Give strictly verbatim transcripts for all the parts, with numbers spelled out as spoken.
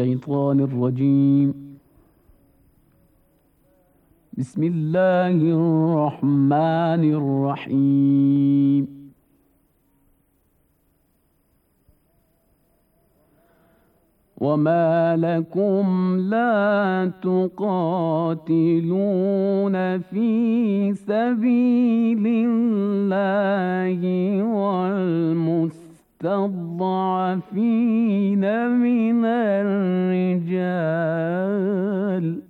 الشيطان الرجيم. بسم الله الرحمن الرحيم. وما لكم لا تقاتلون في سبيل الله والمستضعفين من الرجال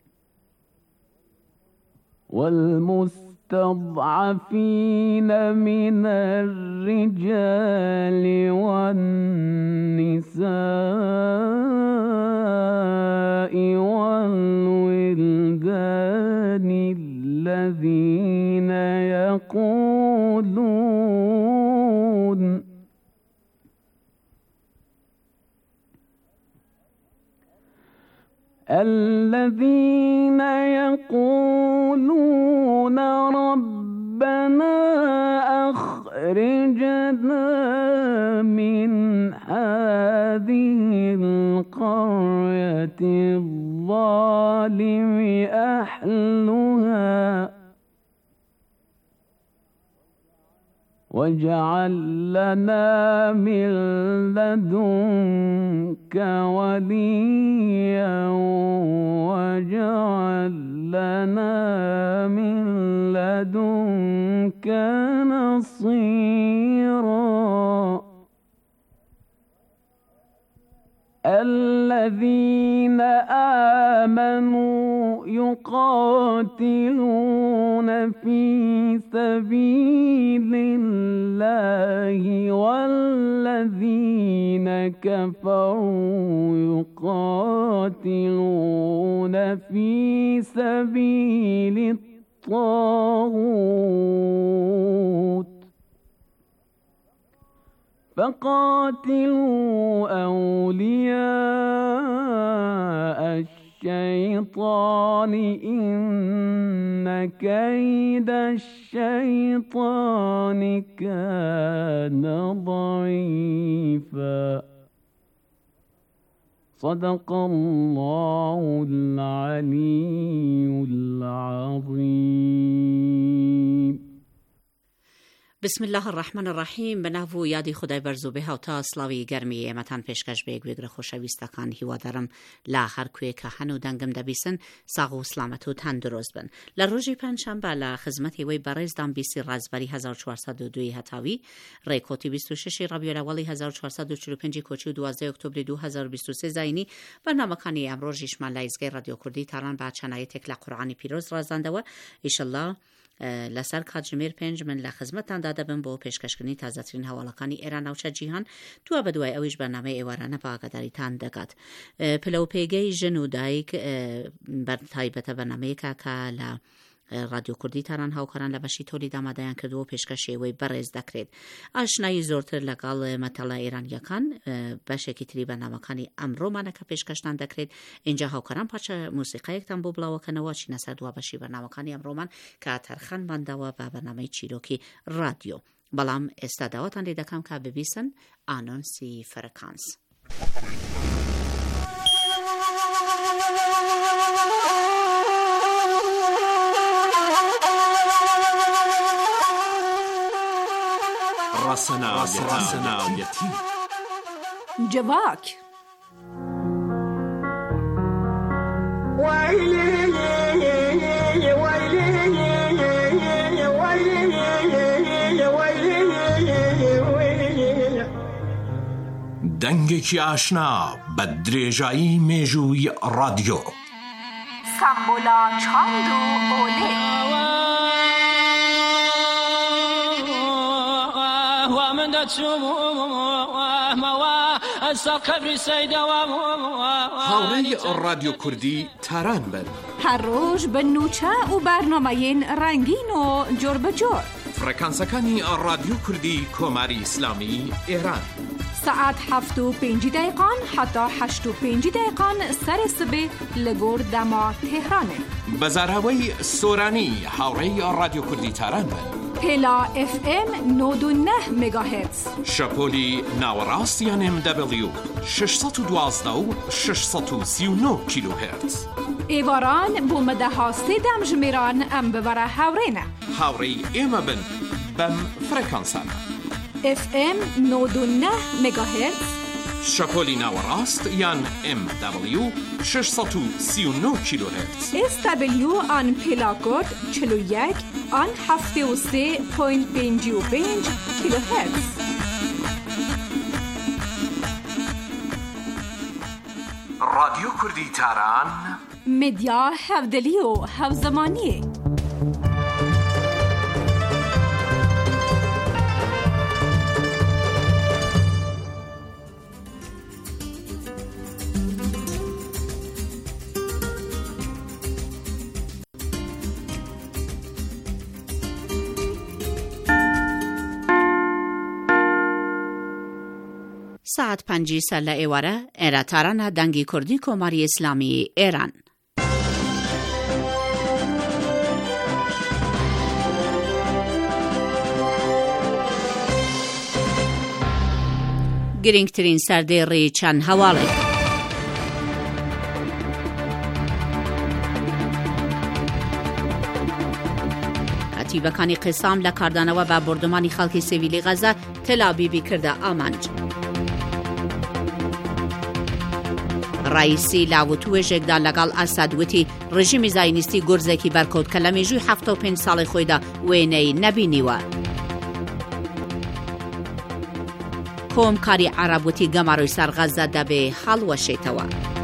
والمستضعفين من الرجال والنساء والولدان الذين يقولون الذين يقولون ربنا أخرجنا من هذه القرية الظالم أهلها واجعل لنا من لدنك وليا واجعل لنا من لدنك نصيرا. الذين آمنوا يقاتلون في سبيل الله والذين كفروا يقاتلون في سبيل الطاغوت فقاتلوا أولياء الشيطان إن كيد الشيطان كان ضعيفا. صدق الله العلي العظيم. بسم الله الرحمن الرحیم. به نام و یادی خدای برزوبه ها تا اسلاوی گرمی امتان پیشکش به گویگر خوشویستکان هیوادارم لاخر کوی که هنو دنگم دبیسن ساق و سلامت و تندرست بن. لروجی پنجشنبه لا خدمتی وی برز دام بیسی رازبری هزار و چهارصد و دو هتاوی ریکوتی بیست و شش ربیع الاول هزار و چهارصد و چهل و پنج کوچی دوازده اکتبر دو هزار و بیست و سه زاینی برنامه کانی امروز جشن لایزگی رادیو کردی تران با چنای تکل قرآنی پیروز رازنده و ایشالله لسر کاتجمیر پنج من لخدمتتان داده بم بو پیشکشکنی تازه‌ترین حواله‌کانی ایران و چه جیهان تو بدوی اویش برنامه ایوارانه باقداریتان دکات پلو پیگی جنو دایک بر تایبت برنامه که کلا رادیو کردی تران هاوکاران لبشی تولید آماده‌اند که دو پیشکشی وی برز دکرد. آشنایی زورتر لگال مطالعه ایران یکان باشه که تری برنامه‌کانی امرو منه که پیشکشتن دکرد. اینجا هاوکاران پاچه موسیقی یکتن بو بلاو کنه و چی نسر دو باشی برنامه‌کانی امرو من که ترخان بنده و برنامه چیروکی رادیو. بالام استعداداتان لیده کم که ببیسن آنونسی فرکانس. راسنا راسنایتی جواک دنگێکی ئاشنا بە درێژایی مێژووی رادیۆ سامبولا چاند و ئۆلێ هاوڕێی رادیۆ کوردی تاران بن هەر ڕۆژ بە نوچە و بەرنامەیەن ڕەنگین و جۆر بە جۆر. فرەکانسەکانی رادیۆ کوردی کۆماری ئیسلامی ئێران ساعت هفت و پنج دقیقان حتی هشت و پنج دقیقان سر صبح لگور دما تهرانه. بزرهوی سورانی حوری رادیو کردی تران بن. پلا اف ام نود و نه مگاهرتز. شپولی ناوراست یان ام دبلیو ششصد و دوازده و ششصد و سی و نه کیلو هرتز. ایواران بومده ها سیدم جمیران ام ببره حورینه. حوری ایم بن بم فرکانسان. اف ام نود و نه مگاهرتز. شپولی ناوراست یان ام دبلیو ششصد و سی و نه کیلو هرتز. اس دبلیو آن پلاکود چلو یک آن هفته و سه پوینت پنجی و پنج کیلو هرتز. رادیو کردی تران مدیا هفدلی و هفزمانی. ساعت پنجی سر ایواره ایره ترانه دنگی کردی کماری اسلامی ایران. گرینگترین سرده ری چند حواله. کتیبکانی قسام لکاردانه و با بردمانی خلق سویلی غزه تل آبیبی کرده آمنج. رئیسی لاوتو جگدان لگال اسدوتی رژیم زاینیستی گرزکی برکوت کلمی جوی هفته و پنج سال خویده وینه نبینیوه. کوم کاری عربوتی گماروی سر غزه دبه حل و شیطوه.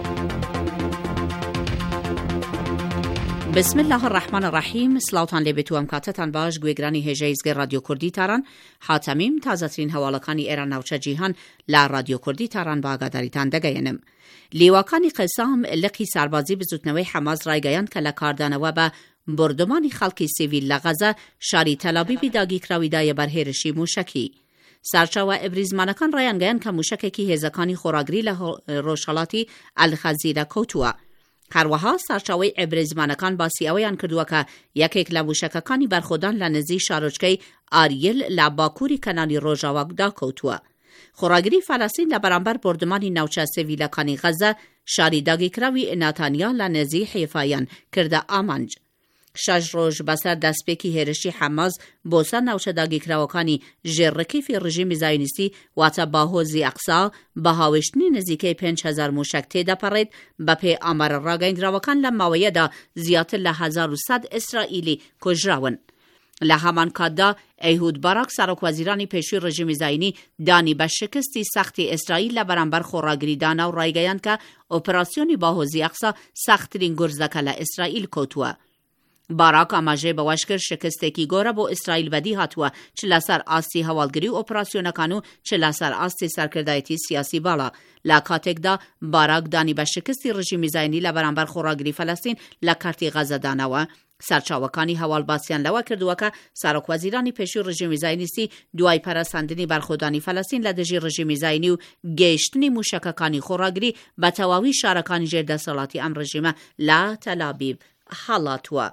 بسم الله الرحمن الرحیم. سلاوتان لبتو امکاتتان باش گویگرانی هجایزگ رادیو کردی تران حاتمیم تازترین حوالکانی ایران نوچه جیهان لا رادیو کردی تران با آگاداریتان دگینم. لیواکانی قسام لقی سربازی به زودنوی حماس رایگایان که لکاردانوه به بردمانی خلقی سیویل لغزه شاری تلابیبی داگی کراویدای برهرشی موشکی. سرچاوه ابریزمانکان رایانگایان که موشکی که هزکانی خوراگری لروشالاتی الخزیره کوتوه. هروها سرچاوه ابریزمانکان با سیاویان کردوه که یکیک لموشککانی برخودان لنزی شارجکی آریل لباکوری کنالی روژاوک دا کوتوه. خوراگری فلسطین لبرانبر بردمانی نوچه سویلکانی غزه شاری داگی کراوی ناتانیا لنزی حیفایان کرده آمنج. شش روز بسر دستپیکی هرشی حماس بوسا نوچه داگی کراوکانی جرکی فی رژیم زاینیستی واتا باهوزی اقصا بهاوشتنی نزیکه پنج هزار موشک تیده پرید بپی آمار راگین راوکان لماویه دا زیادتر لحزار و صد اسرائیلی کجراون. لهمان کادا ایهود باراک سرک وزیرانی پیشوی رژیم زاینی دانی به شکستی سختی اسرائیل لبرانبر خوراگری دانا و رایگایان که اپراسیونی باهوزی اقصا سخترین گرزدکه لاسرائیل کوتوه. باراک آماجه به وشکر شکسته کی گوره با اسرائیل بدی هاتوه چه لسر آستی حوالگری و اپراسیون کانو چه لسر آستی سرکردایتی سیاسی بالا. لکاتک دا باراک دانی به شکستی رژیم زاینی لبرانبر خوراگری فلسطین لکارتی غزه دانوه. سرچاوکانی حوال باسیان لوا کردوه که سرک وزیرانی پیشو رژیم زاینیستی دوای پرسندنی برخودانی فلسطین لدجی رژیم زاینی و گشتنی موشککانی خوراگری به تواوی شارکانی جرد سلاتی ام رژیم لا تلابیب حالاتوه.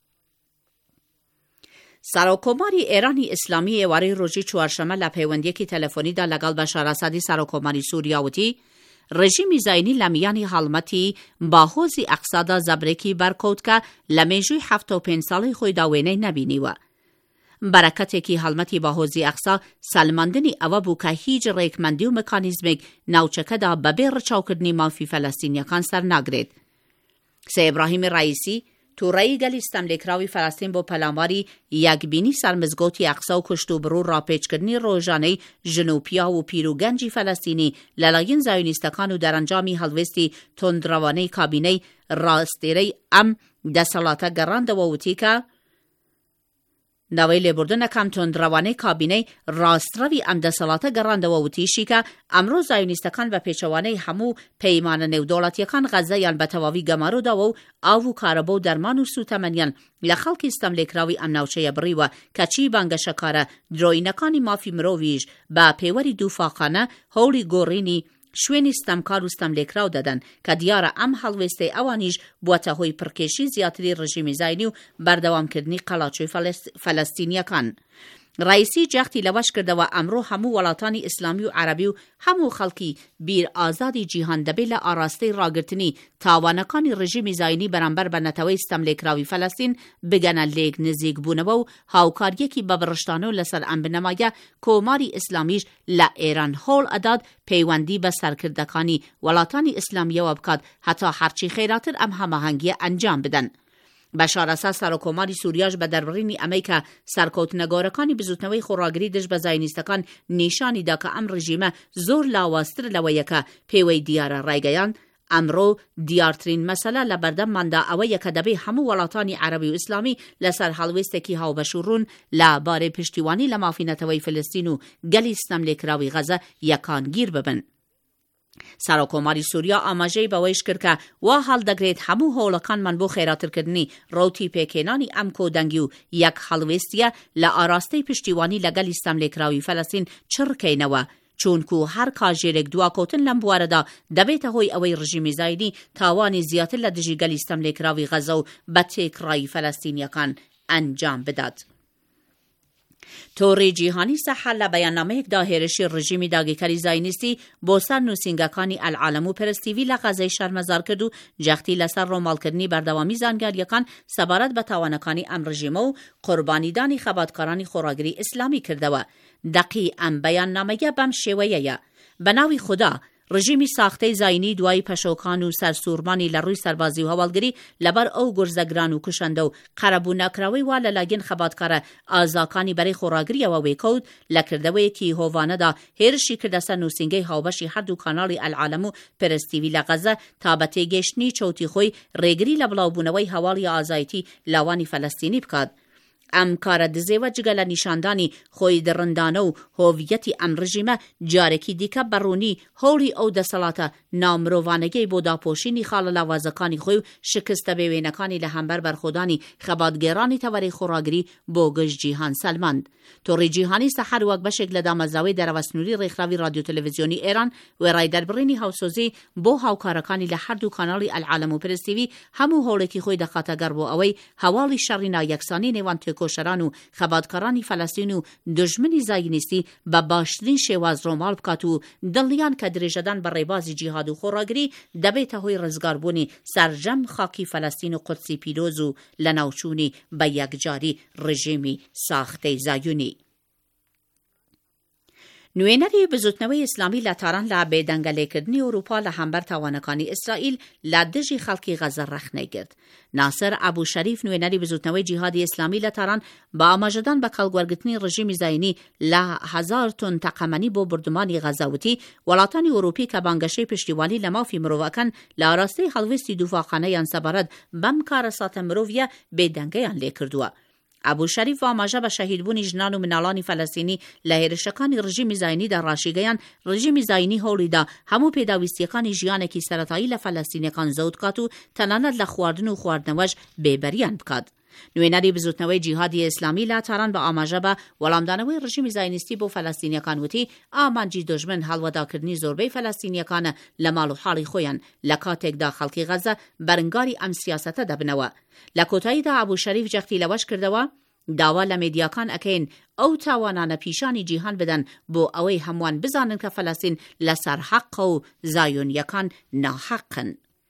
سرکوماری ایرانی اسلامی واری روزی چوارشنبه لپیوندی کی تلفنی دا لگال بشار اسدی سرکوماری سوریاوتی رژیم زاینی لمیانی حالمتی باهوزی اقصادا زبرکی برکوت که لمیجوی هفته و پنج سالی خوی داوینه نبینیوه. برکتی که حالمتی باهوزی اقصا سلماندنی اوه بو که هیچ ریکمندی و مکانیزمک نوچکه دا ببیر چاوکردنی مافی فلسطینیکان سر نگرید. سه ابراهیم رئیسی تو رای گلیستم لکراوی فلسطین با پلانواری یک بینی سرمزگوتی اقصا و کشتو برو را پیچ کردنی روژانه جنوبیا و پیروگنجی فلسطینی للاین زایونیستکان و در انجامی حلوستی تندروانه کابینه راستیره ام دسالاته گراند و ووتی که داوای لێبوردنە کەم تۆندڕەوانەی کابینەی ڕاستڕەوی ئەم دەسەڵاتە گەڕاندەوە وتیشی کە ئەمڕۆ زایونیستەکان بە پێچەوانەی هەموو پەیمانە نێودەوڵەتیەکان غەزەیان بە تەواوی گەمارۆداوە و ئاو و کارەبە و دەرمان و سوتەمەنیان لە خەڵکی ستەملێکراوی ئەم ناوچەیە بڕیوە کەچی بانگەشەکارە درۆینەکانی مافی مرۆڤیش بە پێوەری دووفاقانە هەوڵی گۆڕینی شوێنی ستەمکار و ستەملێکراو دەدەن کە دیارە ئەم هەڵوێستەی ئەوانیش بووەتە هۆی پڕکێشی زیاتری ڕژیمی زاینی و بەردەوامکردنی قەڵاچۆی فەلەستینیەکان. ڕئیسی جەختی لەوەش کردەوە ئەمڕۆ هەموو وڵاتانی ئیسلامی و عەرەبی و هەموو خەڵکی بیر ئازادی جیهان دەبێت لە ئاراستەی ڕاگرتنی تاوانەکانی ڕژیمی زاینی بەرامبەر بە نەتەوەی ستەملێکراوی فەلەستین بگەنە لێک نزیک بوونەوە و هاوکاریەکی بەبڕشتانە و لەسەر ئەم بنەمایە کۆماری ئیسلامیش لە ئێران هۆڵ ئەدات پەیوەندی بە سەرکردەکانی وڵاتانی ئیسلامیەوە بکات هەتا هەرچی خێراتر ئەم هەماهەنگیە ئەنجام بدەن. بەشار ئەساد سەرۆکۆماری سووریاش بە دەربڕینی ئەمەی کە سەرکەوتنەگۆڕەکانی بزوتنەوەی خۆڕاگری دژ بە زاینیستەکان نیشانیدا کە ئەم ڕژیمە زۆر لاوازتر لەوەیە کە پێوەی دیارە ڕایگەیان، ئەمڕۆ دیارترین مەسەلە لە بەردەمماندا ئەوەیە کە دەبێ هەموو وڵاتانی عەرەبی و ئیسلامی لەسەر هەڵوێستێکی هاوبەش و ڕوون لە بارەی پشتیوانی لە مافینەتەوەی فلستین و گەلی ستەملێکراوی غەزە یەکانگیر ببن. سەرۆکۆماری سووریا ئاماژەی بەوەیش کرد کە وا هەڵدەگرێت هەموو هەوڵەکانمان بۆ خێراترکردنی ڕوتی پێکێنانی ئەم کۆدەنگی و یەک هەڵوێستیە لە ئاراستەی پشتیوانی لەگەلی ستەملێکراوی فەلەستین چڕکەینەوە چونکو هەر کاژێرێک دواکەوتن لەم بوارەدا دەبێتە هۆی ئەوەی ڕژیمی زاینی تاوانی زیاتر لە دژی گەلی ستەملێکراوی غەزە و بە تێکڕایی فەلەستینیەکان ئەنجام بدات. تۆڕی جیهانی سەحە لە بەیاننامەیەکدا هێرشی ڕژیمی داگیرکەری زاینیستی بۆ سەر نووسینگەکانی ئەلعالەم و پەرستیڤی لە غەزەی شەرمەزار کرد و جەختی لەسەر ڕۆماڵکردنی بەردەوامی زانیاریەکان سەبارەت بە تاوانەکانی ئەم ڕژیمە و قوربانیدانی خەباتکارانی خۆڕاگری ئیسلامی کردەوە. دەقی ئەم بەیاننامەیە بەم شێوەیەیە: بەناوی خوددا، ڕژیمی ساختەی زاینی دوای پەشۆکان و سەرسوورمانی لە ڕووی سەربازی و هەواڵگری لەبەر ئەو گورزەگران و کوشەندە و قەرەبوونەکراوەی وا لەلایەن خەباتکارە ئازاکانی بەرەی خۆڕاگریەوە وێکەوت لە کردەوەیەکی هۆڤانەدا هێرشی کردە سەر نووسینگەی هاوبەشی هەردوو کاناڵی ئەلعالەم و پەرستیڤی لە غەزە تا بە تێگەیشتنی چەوتی خۆی ڕێگری لە بڵاوبوونەوەی هەواڵی ئازایەتی لاوانی فەلەستینی بکات. ئەم کارە دزێوە جگە لە نیشاندانی خۆی دڕندانە و هۆڤیەتی ئەم ڕژیمە جارێکی دیکە بەڕوونی هۆڵی ئەو دەسەڵاتە ناومرۆڤانەگەی بۆ داپۆشینی خاڵە لاوازەکانی خۆی و شکستە بێوێنەکانی لە هەمبەر بەرخۆدانی خەباتگێڕانی تەوەرەی خۆڕاگری بۆ گەشت جیهان سەلماند. تۆڕی جیهانی سەحەر وەک بەشێک لە دامەزراوەی دەرەوە سنووری ڕێکخراوی رادیۆ تەلەڤیزیۆنی ئێران وێڕای دەربڕینی هاوسۆزی بۆ هاوکارەکانی لە هەردوو کاناڵی ئەلعالەم و پەرستیڤی هەموو هۆڵێکی خۆی دەخاتە گەڕ بۆ ئەوەی هەواڵی شەڕی نایەکسانی نێوان کۆشەران و خەباتکارانی فەلەستین و دژمنی زاینیستی بە باشترین شێواز ڕۆماڵ بکات و دڵنیان کە درێژەدان بە ڕێبازی جیهاد و خۆڕاگری دەبێتە هۆی ڕزگاربوونی سەرجەم خاکی فەلەستین و قودسی پیرۆز و لە ناوچوونی بە یەکجاری ڕژیمی ساختەی زایونی. نوێنەری بزوتنەوەی ئیسلامی لە تاران لە بێدەنگەلێکردنی ئەوروپا لە هەمبەر تاوانەکانی ئیسرائیل لە دژی خەڵکی غەزە ڕەخنەیگرت. ناسر ئەبوو شەریف نوێنەری بزوتنەوەی جیهادی ئیسلامی لە تاران بە ئاماژەدان بە کەڵگوەرگرتنی ڕژیمی زاینی لە هەزار تۆن تەقەمەنی بۆ بردومانی غەزەوتی وڵاتانی ئەوروپی کە بانگەشەی پشتیوانی لە مافی مرۆڤەکان لە ئاراستەی هەڵوێستی دووفاقانەیان سەبارەت بەم کارە ساتە مرۆڤیە بێدەنگەیان لێ کردووە. ئەبوو شەریف ئاماژە بە شەهیدبوونی ژنان و مناڵانی فەلەستینی لە هێرشەکانی ڕژیمی زاینیدا ڕاشیگەیان ڕژیمی زاینی هەوڵیدا هەموو پێداویستیەکانی ژیانێکی سەرەتایی لە فەلەستینیەکان زەوت کات و تەنانەت لە خواردن و خواردنەوەش بێبەریان بکات. نوێنەری بزوتنەوەی جیهادی ئیسلامی لە تاران بە ئاماژە بە وەڵامدانەوەی ڕژیمی زاینیستی بۆ فەلەستینیەکان وتی ئامانجی دژمن هەڵوەداکردنی زۆربەی فەلەستینیەکانە لە ماڵ و حاڵی خۆیان لە کاتێکدا خەڵکی غەزە بەرنگاری ئەم سیاسەتە دەبنەوە. لە کۆتاییدا ئەبوو شەریف جەختی لەوەش کردەوە داوا لە مێدیاکان ئەکەین ئەو تاوانانە پیشانی جیهان بدەن بۆ ئەوەی هەمووان بزانن کە فەلەستین لەسەر حەقە و زایۆنیەکان ناحەقن.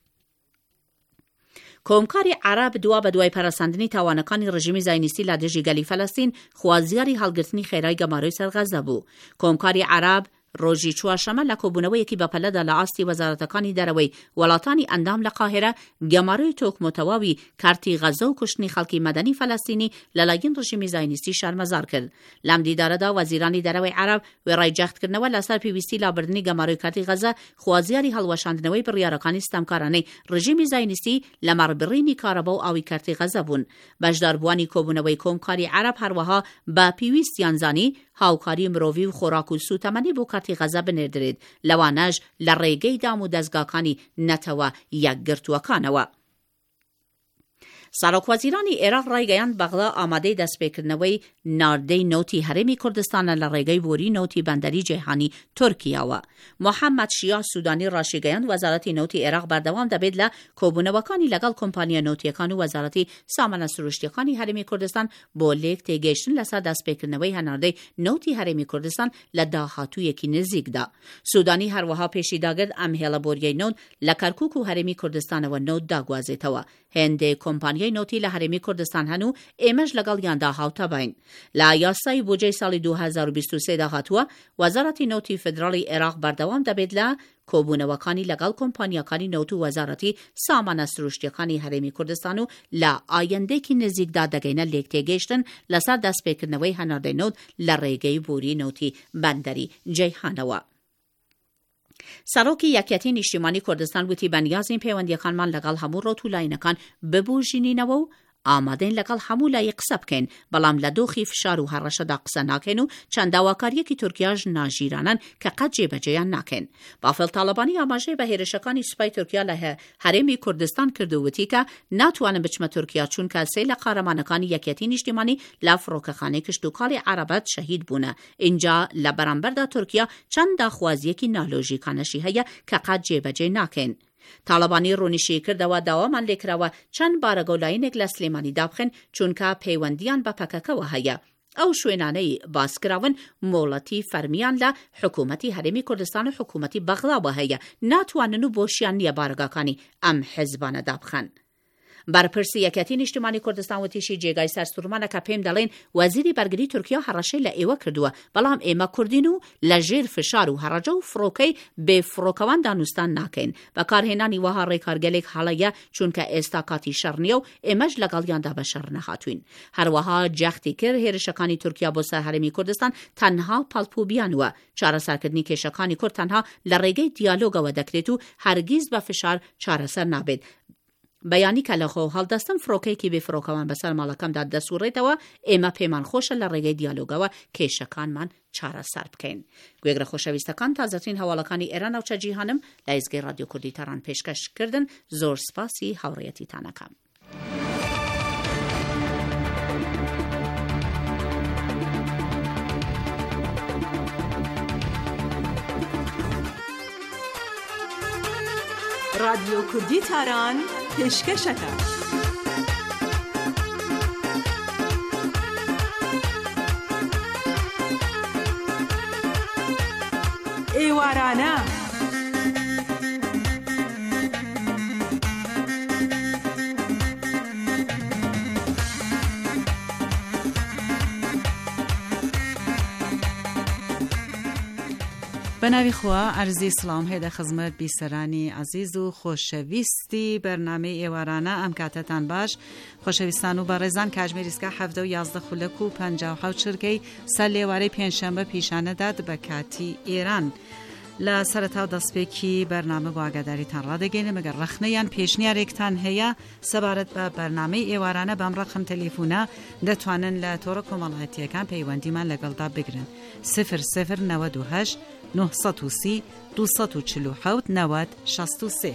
کۆمکاری عەرەب دوا بە دوای پەرەساندنی تاوانەکانی ڕژیمی زاینیستی لە دژی گەلی فەلەستین خوازیاری هەڵگرتنی خێرای گەمارۆی سەر غەزە بوو. کۆمکاری عەرەب ڕۆژی چوارشەمە لە کۆبوونەوەیەکی بەپەلەدا لە ئاستی وەزارەتەکانی دەرەوەی وڵاتانی ئەندام لە قاهرە گەمارەی تۆکمۆتەواوی کارتی غەزە و کوشتنی خەڵکی مەدەنی فەلەستینی لەلایەن ڕژیمی زایۆنیستی شارمەزار کرد. لەم دیدارەدا وەزیرانی دەرەوەی عەرەب وێڕای جەختکردنەوە لەسەر پێویستی لابردنی گەمارەی کارتی غەزە خوازیاری هەڵوەشاندنەوەی بڕیارەکانی ستەمکارانەی ڕژیمی زایۆنیستی لە مەڕبڕینی کارەبا و ئاوی کارتی غەزە بوون. بەشداربووانی کۆبوونەوەی کۆمکاری عەرەب هەروەها بە پێویستیان زانی هاوکاری مرۆڤی و خۆراک و سوتەمەنی بۆ کارتی غەزە بنێردرێت، لەوانەش لە ڕێگەی دام و دەستگاکانی نەتەوە یەکگرتووەکانەوە. سەرۆکوەزیرانی عێراق ڕایگەیاند بەغدا ئامادەی دەستپێکردنەوەی ناردەی نەوتی هەرێمی کوردستانە لە ڕێگەی بۆری نەوتی بەندەری جیهانی تورکیاوە. محەممەد شیع سوودانی ڕاشیگەیاند وەزارەتی نەوتی عێراق بەردەوام دەبێت لە کۆبوونەوەکانی لەگەڵ کۆمپانیە نەوتیەکان و وەزارەتی سامانە سروشتیەکانی هەرێمی کوردستان بۆ لێک تێگەیشتن لەسەر دەستپێکردنەوەی هەناردەی نەوتی هەرێمی کوردستان لە داهاتوویەکی نزیکدا. سوودانی هەروەها پێشی داگرت ئەم هێڵە بۆریەی نەوت لە کەرکووک و هەرێمی کوردستانەوە نەوت داگوازێتەوە. هێندێک کۆمپانیای نەوتی لە هەرێمی کوردستان هەن و ئێمەش لەگەڵیاندا هاوتە باین. لە یاسای بودجەی ساڵی دوو هەزار و بیست و سێ داهاتووە وەزارەتی نەوتی فدراڵی عێراق بەردەوام دەبێت لە کۆبوونەوەکانی لەگەڵ کۆمپانیەکانی نەوت و وەزارەتی سامانە سروشتیەکانی هەرێمی کوردستان و لە ئایندێکی نزیکدا دەگەینە لێک تێگەیشتن لەسەر دەستپێکردنەوەی هەناردەی نەوت لە ڕێگەی بوری نەوتی بەندەری جەیهانەوە. سەرۆکی یەکێتی نیشتیمانی کوردستان وتی بەنیازین پەیوەندیەکانمان لەگەڵ هەموو ڕۆتولاینەکان ببوژینینەوە و ئامادەین لەگەڵ هەموو لای قسە بکەین، بەڵام لە دۆخی فشار و هەڕەشەدا قسە ناکەین و چەند داواکاریەکی تورکیاش ناژیرانن کە قەت جێبەجێیان ناکەین. بافڵ تاڵەبانی ئاماژەی بە هێرشەکانی سوپای تورکیا لە هەرێمی کوردستان کردووتی کە ناتوانن بچمە تورکیا چونکە سێ لە قارەمانەکانی یەکێتی نیشتیمانی لە فڕۆکەخانەی کشتوکاڵی عەرەبەت شەهید بوونە. اینجا لە بەرامبەردا تورکیا چەند داخوازیەکی نالۆژیکانەشی هەیە کە قەت جێبەجێ ناکەین. تاڵەبانی ڕوونیشی کردەوە داوامان لێکراوە چەند بارەگەولایەنێک لە سلێمانی دابخن چونکە پەیوەندیان بە پەکەکەوە هەیە. ئەو شوێنانەی باسکراون مۆڵەتی فەرمیان لە حکوومەتی هەرێمی کوردستان و حکوومەتی بەغداوە هەیە، ناتوانن و بۆشیان نییە بارگاکانی ئەم حیزبانە دابخەن. بەرپرسی یەکێتی نیشتیمانی کوردستان وتیشی جێگای سەرسوورمانە کە پێم دەڵێن وەزیری بەرگری تورکیا هەڕەشەی لە ئێوە کردووە، بەڵام ئێمە کوردین و لە ژێر فشار و هەڕەجە و فڕۆکەی بێفڕۆکەوان دانوستان ناکەین. بەکارهێنانی وەها ڕێکارگەلێک هەڵەیە چونکە ئێستا کاتی شەڕ نییە و ئێمەش لەگەڵیاندا بە شەڕ نەهاتوین. هەروەها جەختی کرد هێرشەکانی تورکیا بۆ سەر هەرێمی کوردستان تەنها پەڵپوبیانوە. چارەسەرکردنی کێشەکانی کورد تەنها لە ڕێگەی دیالۆگەوە دەکرێت و هەرگیز بە فشار چارەسەر نابێت. بەیانی کە لەخۆ هەڵدەستن فڕۆکەیەکی بێفڕۆکەوان بەسەر ماڵەکەمدا دەسوڕێتەوە، ئێمە پێمان خۆشە لە ڕێگەی دیالۆگەوە کێشەکانمان چارەسەر بکەین. گوێگرە خۆشەویستەکان، تازەترین هەواڵەکانی ئێران ناوچە جیهانم لە ئێزگەی ڕادیۆ کوردی تەران پێشکەشکردن. زۆر سپاسی هاوڕێیەتیتانەکەم. رادیۆ کوردی تاران پێشکەشەکە. ئێوارانە بەناوی خوا ئەرزی سڵام هێدە خزمەت بیسەرانی عەزیز و خۆشەویستی بەرنامەی ئێوارانە. ئەم کاتەتان باش خۆشەویستان و بەڕێزان. کاتژمێریسکە حەڤدە و یازدە خولەک و پەنجا و حەوت چرکەی سەر لێوارەی پێنجشەمبە پیشانەدات بە کاتی ئێران. لە سەرەتا و دەستپێکی بەرنامە بۆ ئاگاداریتان ڕادەگەینە مەگەر ڕەخنەیان پێشنیارێکتان هەیە سەبارەت بە بەرنامەی ئێوارانە بەم ڕەخم تەلیفۆنە دەتوانن لە تۆڕە کۆمەڵایەتیەکان پەیوەندیمان لەگەڵدا بگرن. سفر سفر نەوەد و هەشت نۆ سەد و سی دوو سەد و چل و حەوت نەوەد شەست و سێ.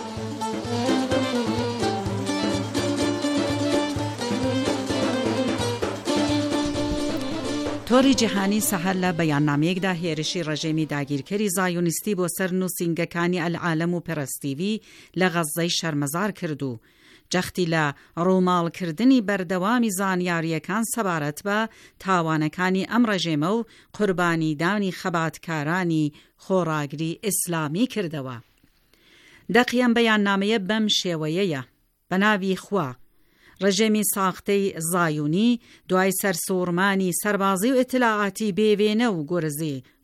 تۆری جیهانی سەهەر لە بەیاننامەیەکدا هێرشی ڕەژێمی داگیرکەری زایۆنیستی بۆ سەر نووسینگەکانی ئەلعالەم و پەرەستیڤی لە غەزەی شەرمەزار کرد و جەختی لە ڕووماڵکردنی بەردەوامی زانیاریەکان سەبارەت بە تاوانەکانی ئەم ڕەژێمە و قوربانیدانی خەباتکارانی خۆڕاگری ئیسلامی کردەوە. دەقیەم بەیاننامەیە بەم شێوەیەیە: بەناوی خوا، ڕژێمی ساختەی زایونی دوای سەرسوڕمانی سەربازی و ئیتلاعاتی بێوێنە و گورزی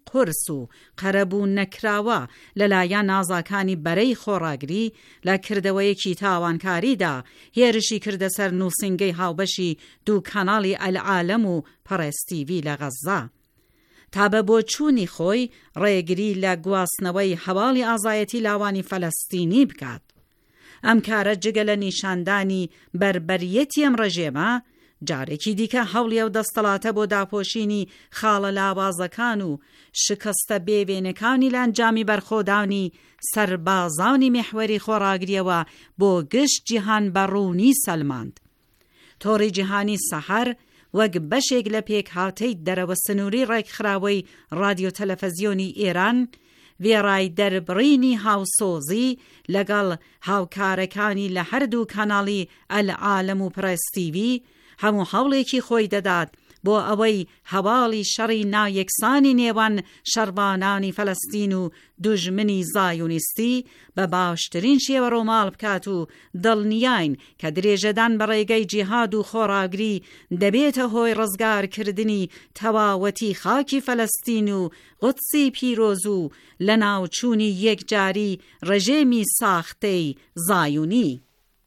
قرس و قەرەبوو نەکراوە لەلایەن نازاکانی بەرەی خۆڕاگری لە کردەوەیەکی تاوانکاریدا هێرشی کردە سەر نووسینگەی هاوبەشی دوو کاناڵی ئەلعالەم و پەڕێستیڤی لە غەزە تا بە بۆ چوونی خۆی ڕێگری لە گواستنەوەی هەواڵی ئازایەتی لاوانی فەلەستینی بکات. ئەم کارە جگە لە نیشاندانی بەربەریەتی ئەم ڕژێمە جارێکی دیکە هەوڵی ئەو دەستەڵاتە بۆ داپۆشینی خاڵە لاوازەکان و شکستە بێوێنەکانی لە ئەنجامی بەرخۆدانی سەربازانی مێحوەری خۆڕاگریەوە بۆ گشت جیهان بەڕوونی سەلماند. تۆڕی جیهانی سەحەر وەک بەشێک لە پێک هاتەی دەرەوە سنووری ڕێکخراوەی رادیۆ تەلەڤیزیۆنی ئێران وێڕای دەربڕینی هاوسۆزی لەگەڵ هاوکارەکانی لە هەردوو کاناڵی ئەلعالەم و پرەستیڤی هەموو هەوڵێکی خۆی دەدات بۆ ئەوەی هەواڵی شەڕی نایەکسانی نێوان شەڕبانانی فەلەستین و دوژمنی زایونیستی بە باشترین شێوە ڕۆماڵ بکات و دڵنیاین کە درێژەدان بە ڕێگەی جیهاد و خۆڕاگری دەبێتە هۆی ڕزگارکردنی تەواوەتی خاکی فەلەستین و قودسی پیرۆز و لە ناوچوونی یەکجاری ڕژێمی ساختەی زایونی.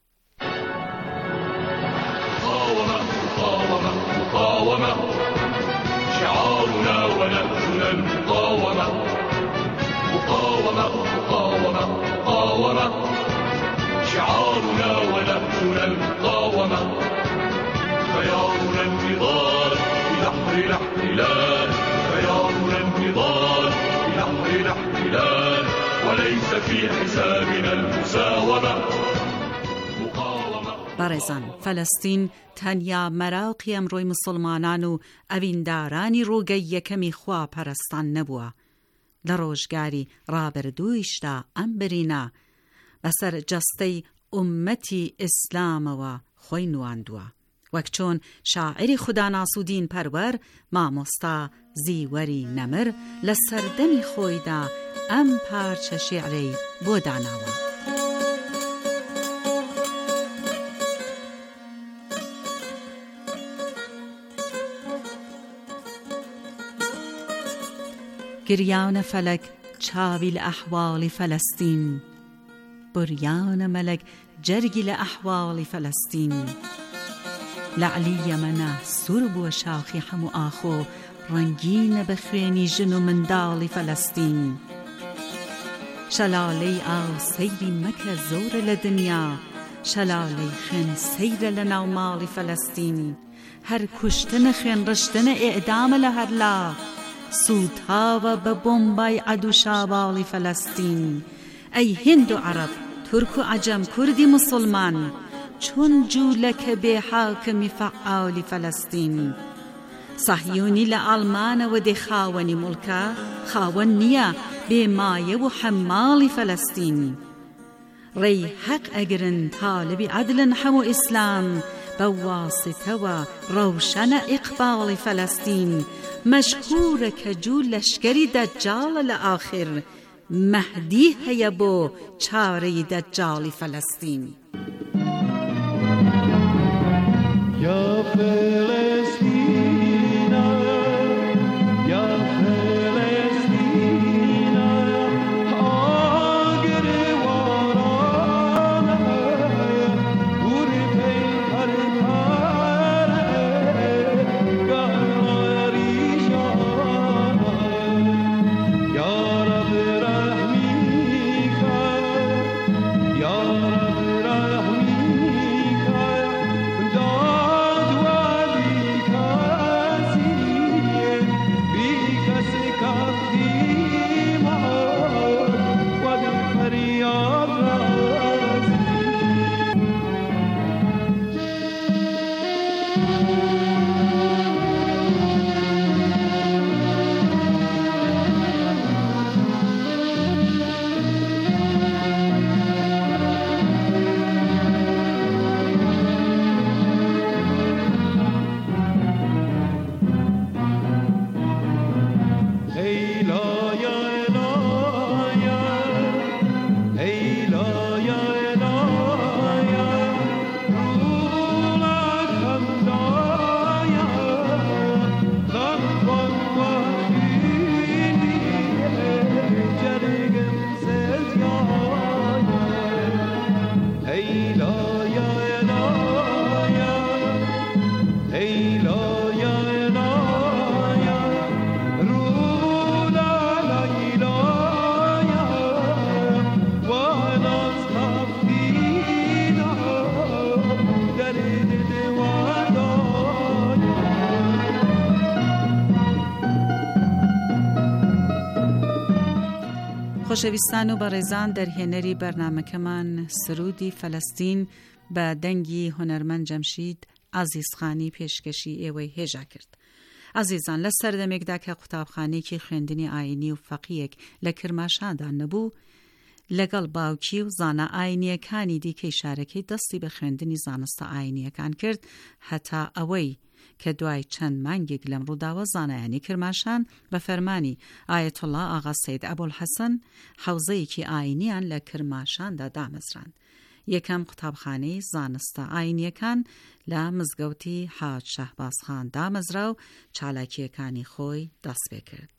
مقاومة شعارنا ونهجنا المقاومة مقاومة مقاومة مقاومة شعارنا ونهجنا المقاومة خيارنا النضال بنحر الاحتلال خيارنا النضال بنحر الاحتلال وليس في حسابنا المساومة. بەڕێزان، فەلەستین تەنیا مەراوقی ئەمڕۆی مسلمانان و ئەویندارانی ڕووگەی یەکەمی خواپەرستان نەبووە. لە ڕۆژگاری ڕابردوویشدا ئەم برینە بەسەر جەستەی ئومەتی ئیسلامەوە خۆی نواندووە، وەک چۆن شاعری خوداناسوودین پەروەر مامۆستا زیوەری نەمر لە سەردەمی خۆیدا ئەم پارچە شیعرەی بۆ داناوە. گریان فلک چاوی لأحوال فلسطین بریان ملک جرگی لأحوال فلسطین لعلی منه سرب و شاخی همو آخو رنگین بخوینی جن و مندال فلسطین شلالی آو سیری مکه زور لدنیا شلالی خن سیر لنومال فلسطین هر کشتن خن رشتن اعدام لهر لا سوتها و به بمبای عدو شابال فلسطین ای هند و عرب ترک و عجم کردی مسلمان چون جولک به حاکم فعال فلسطین صهیونی لآلمان و دی خاونی ملکا خاون نیا به مایه و حمال فلسطین ری حق اگرن طالب عدل همو اسلام بواسطه و روشن اقبال فلسطین مشهور کجو لشکری دجال لآخر مهدی هیا بو چاره دجال فلسطین. یا فلسطین یا فلسطین آگر واران گور پیکر پر گهاری شان یا رب رحمی کن یا رب رحمی خۆشەویستان و بەڕێزان دەرهێنەری بەرنامەکەمان سرودی فەلەستین بە دەنگی هونەرمەند جەمشید عەزیزخانی پێشکەشی ئێوەی هێژا کرد. عەزیزان، لە سەردەمێکدا کە قوتابخانەیەکی خوێندنی ئاینی و فەقیهێک لە کرماشاندا نەبوو، لەگەڵ باوکی و زانە ئاینیەکانی دیکەی شارەکەی دەستی بە خوێندنی زانستە ئاینیەکان کرد، هەتا ئەوەی کە دوای چەند مانگێک لەم ڕووداوە زانایانی کرماشان بە فەرمانی ئایەتوڵڵا ئاغا سەید ئەبوڵحەسەن حەوزەیەکی ئاینیان لە کرماشاندا دامەزراند. یەکەم قوتابخانەی زانستە ئاینیەکان لە مزگەوتی حاج شەهبازخان دامەزرا و چالاکیەکانی خۆی دەست پێ کرد.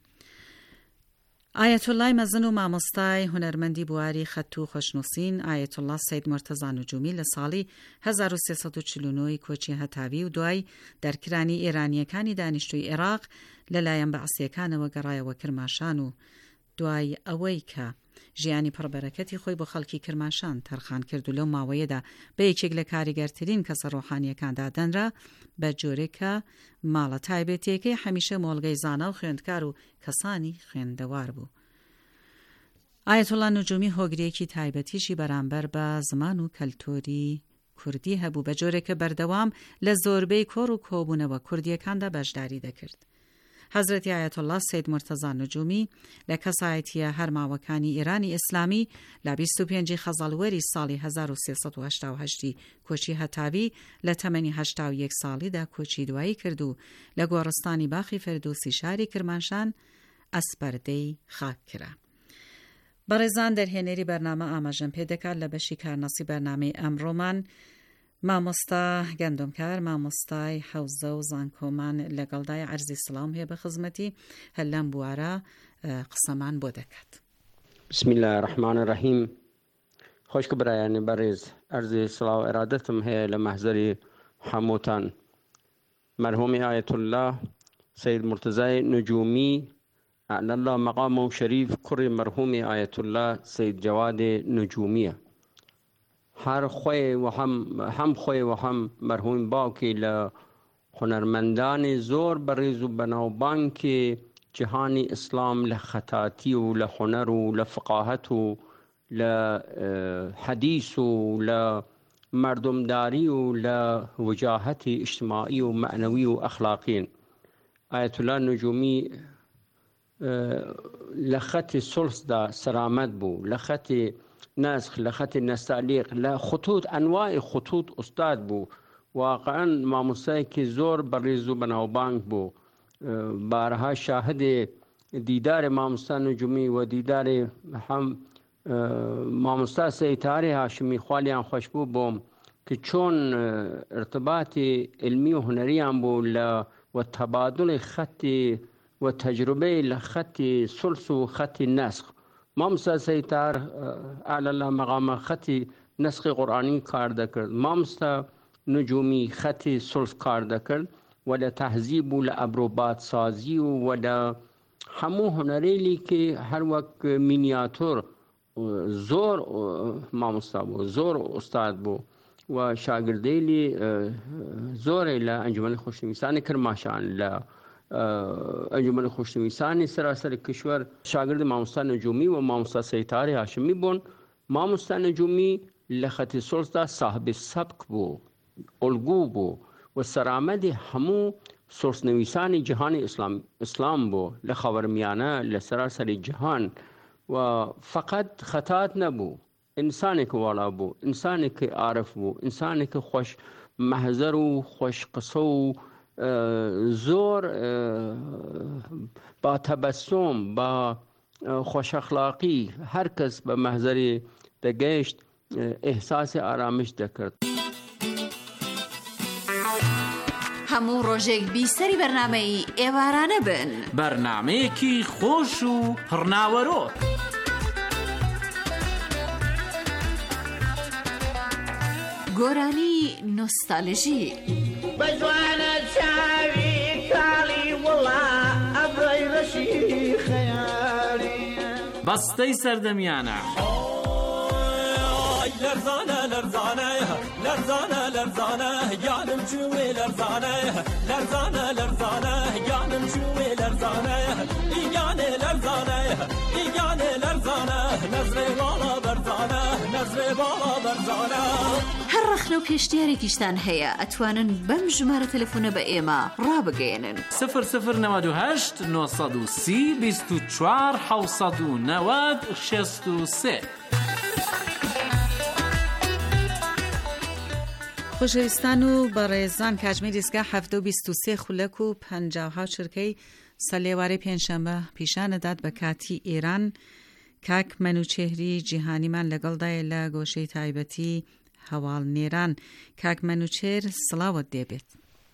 ئایەتوڵڵای مەزن و مامۆستای هونەرمەندی بواری خەت و خۆشنووسین ئایەتوڵڵا سەید مورتەزا نجومی لە ساڵی هەزار و سێسەد و چل و نۆ کۆچی هەتاوی و دوای دەرکرانی ئێرانیەکانی دانیشتووی عێراق لەلایەن بەعسیەکانەوە گەڕایەوە کرماشان و دوای ئەوەی کە ژیانی پڕبەرەکەتی خۆی بۆ خەڵکی کرماشان تەرخان کرد و لەو ماوەیەدا بە یەکێک لە کاریگەرترین کەسە ڕۆحانیەکاندا دەنرا، بە جۆرێکە ماڵە تایبەتیەکەی هەمیشە مۆڵگەی زانا و خوێندکار و کەسانی خوێندەوار بوو. ئایەتوڵڵا نجومی هۆگرێکی تایبەتیشی بەرامبەر بە زمان و کەلتۆری کوردی هەبوو، بە جۆرێکە بەردەوام لە زۆربەی کۆڕ و کۆبوونەوە کوردیەکاندا بەشداری دەکرد. حەزرەتی ئایەتوڵڵا سەید مورتەزا نجومی لە کەسایەتیە هەرماوەکانی ئێرانی ئیسلامی لە بیست و پێنجی خەزەڵوەری ساڵی هەزار و سێسەد و هەشتا و هەشت کۆچی هەتاوی لە تەمەنی هەشتا و یەک ساڵیدا کۆچی دوایی کرد و لە گۆڕستانی باخی فەردۆسی شاری کرماشان ئەسپەردەی خاک کرا. بەڕێزان، دەرهێنەری بەرنامە ئاماژەم پێ دەکات لە بەشی کارناسی بەرنامەی ئەمڕۆمان مامۆستا گەندۆمکار مامۆستای حەوزە و زانکۆمان لەگەڵدای عەرزی سڵام هەیە بە خزمەتی هەر لەم بوارە قسەمان بۆ دەکات. بسم الله الرحمن الرحیم. خۆشکە برایانی بەڕێز، عەرزی سڵاو و ئێرادەتم هەیە لە مەحزەری هەمووتان. مەرحومی ئایەتوڵڵا سەید مورتەزای نجومی ئەعلی الله مەقامە و شەریف کوڕی مەرحومی ئایەتوڵڵا سەید جەوادی نجومیە. هەر خۆی و هەم هەم خۆی و هەم مەرحوم باوکی لە هونەرمەندانی زۆر بەڕێز و بەناوبانکی جیهانی ئیسلام لە خەتاتی و لە هونەر و لە فقاهەت و لە حەدیث و لە مردمداری و لە وجاهەتی اجتماعی و معنەوی و ئەخلاقین. ئایەتوڵڵا نجومی لە خەتی سولسدا سەرامەت بوو، لە خەتی نسخ، لە خەتی نەستالیق، لە خطوط ئەنواعی خطوط ئوستاد بوو. واقعا مامۆستایەکی زۆر بەڕێز و بەناوبانگ بوو. بارها شاهدی دیدار مامۆستا نجومی و دیداری هەم مامۆستا سەیتاری هاشمی خوالیان خۆش بوو بۆم کە چۆن ارتباطی علمی و هونەریان بوو لە و تەبادڵی خەتی و تەجروبەی لە خەتی سولس و خەتی نسخ. مامۆستا سەیتار ئەعلی الله مەقامە خەتی نسخی قورئانی کار دەکرد، مامۆستا نجومی خەتی سولس کار دەکرد و لە تەهزیب و لە ئەبروبات سازی و لە هەموو هونەرێکی کە هەر وەک مینیاتۆر زۆر مامۆستا بوو، زۆر ئوستاد بوو و شاگردەیلی زۆرێ لە ئەنجومەنی خۆشنویسانی کرماشان، لە ئەنجومەنی خۆشنویسانی سەراسەری کشور شاگردی مامۆستا نجومی و مامۆستا سەیتاری هاشمی بوون. مامۆستا نجومی لە خەتی سولسدا ساحبی سەبک بوو، ئەلگوو بوو و سەرامەدی هەموو سولسنویسانی جیهانی ئیسلام بوو لە خاوەرمیانە لە سەراسەری جیهان. و فقط خەتات نەبوو، ئینسانێکی واڵا بوو، ئینسانێکی عارف بوو، ئینسانێکی خۆش مەحزەر و خۆش قسە و زۆر با تەبەسم، با خۆشەخلاقی هەر کەس بە مەحزەری دەگەیشت ئێحساسی ئارامش دەکرد. هەموو ڕۆژێک بیسەری بەرنامەی ئێوارانە بن، بەرنامەیەکی خۆش و پڕناوەرۆ. گۆرانی نۆستالژی بەجوانە چاوی کاڵی وڵا ئەبڕی ڕەشی خەیاڵی بەستەی سەردەمیانە لەرزانە لەرزانە لرزانه لرزانه لرزانه گانم چوی لرزانه لرزانه لرزانه گانم چوی لرزانه ایگانه لرزانه ایگانه لرزانه نظر والا برزانه نظر والا برزانه هەر ڕەخنە و پێشنیارێکیشتان هەیە ئەتوانن بەم ژمارە تەلەفۆنە بە ئێمە ڕابگەێنن صفر صفر نود و هشت نهصد و سی بیست و چوار حوصد و نود شست و سه. خۆشەویستان و بەڕێزان کاتژمێر دیسکە هەفتە و بیست و سێ خولەک و پەنجاو و حەوت چرکەی سەلێوارەی پێنجشەممە پیشانەدات بە کاتی ئێران کاک مەنوچێهری جیهانیمان لەگەڵدایە لە گۆشەی تایبەتی هەواڵ نێران. کاک مەنوچێر سڵاوت دێبێت.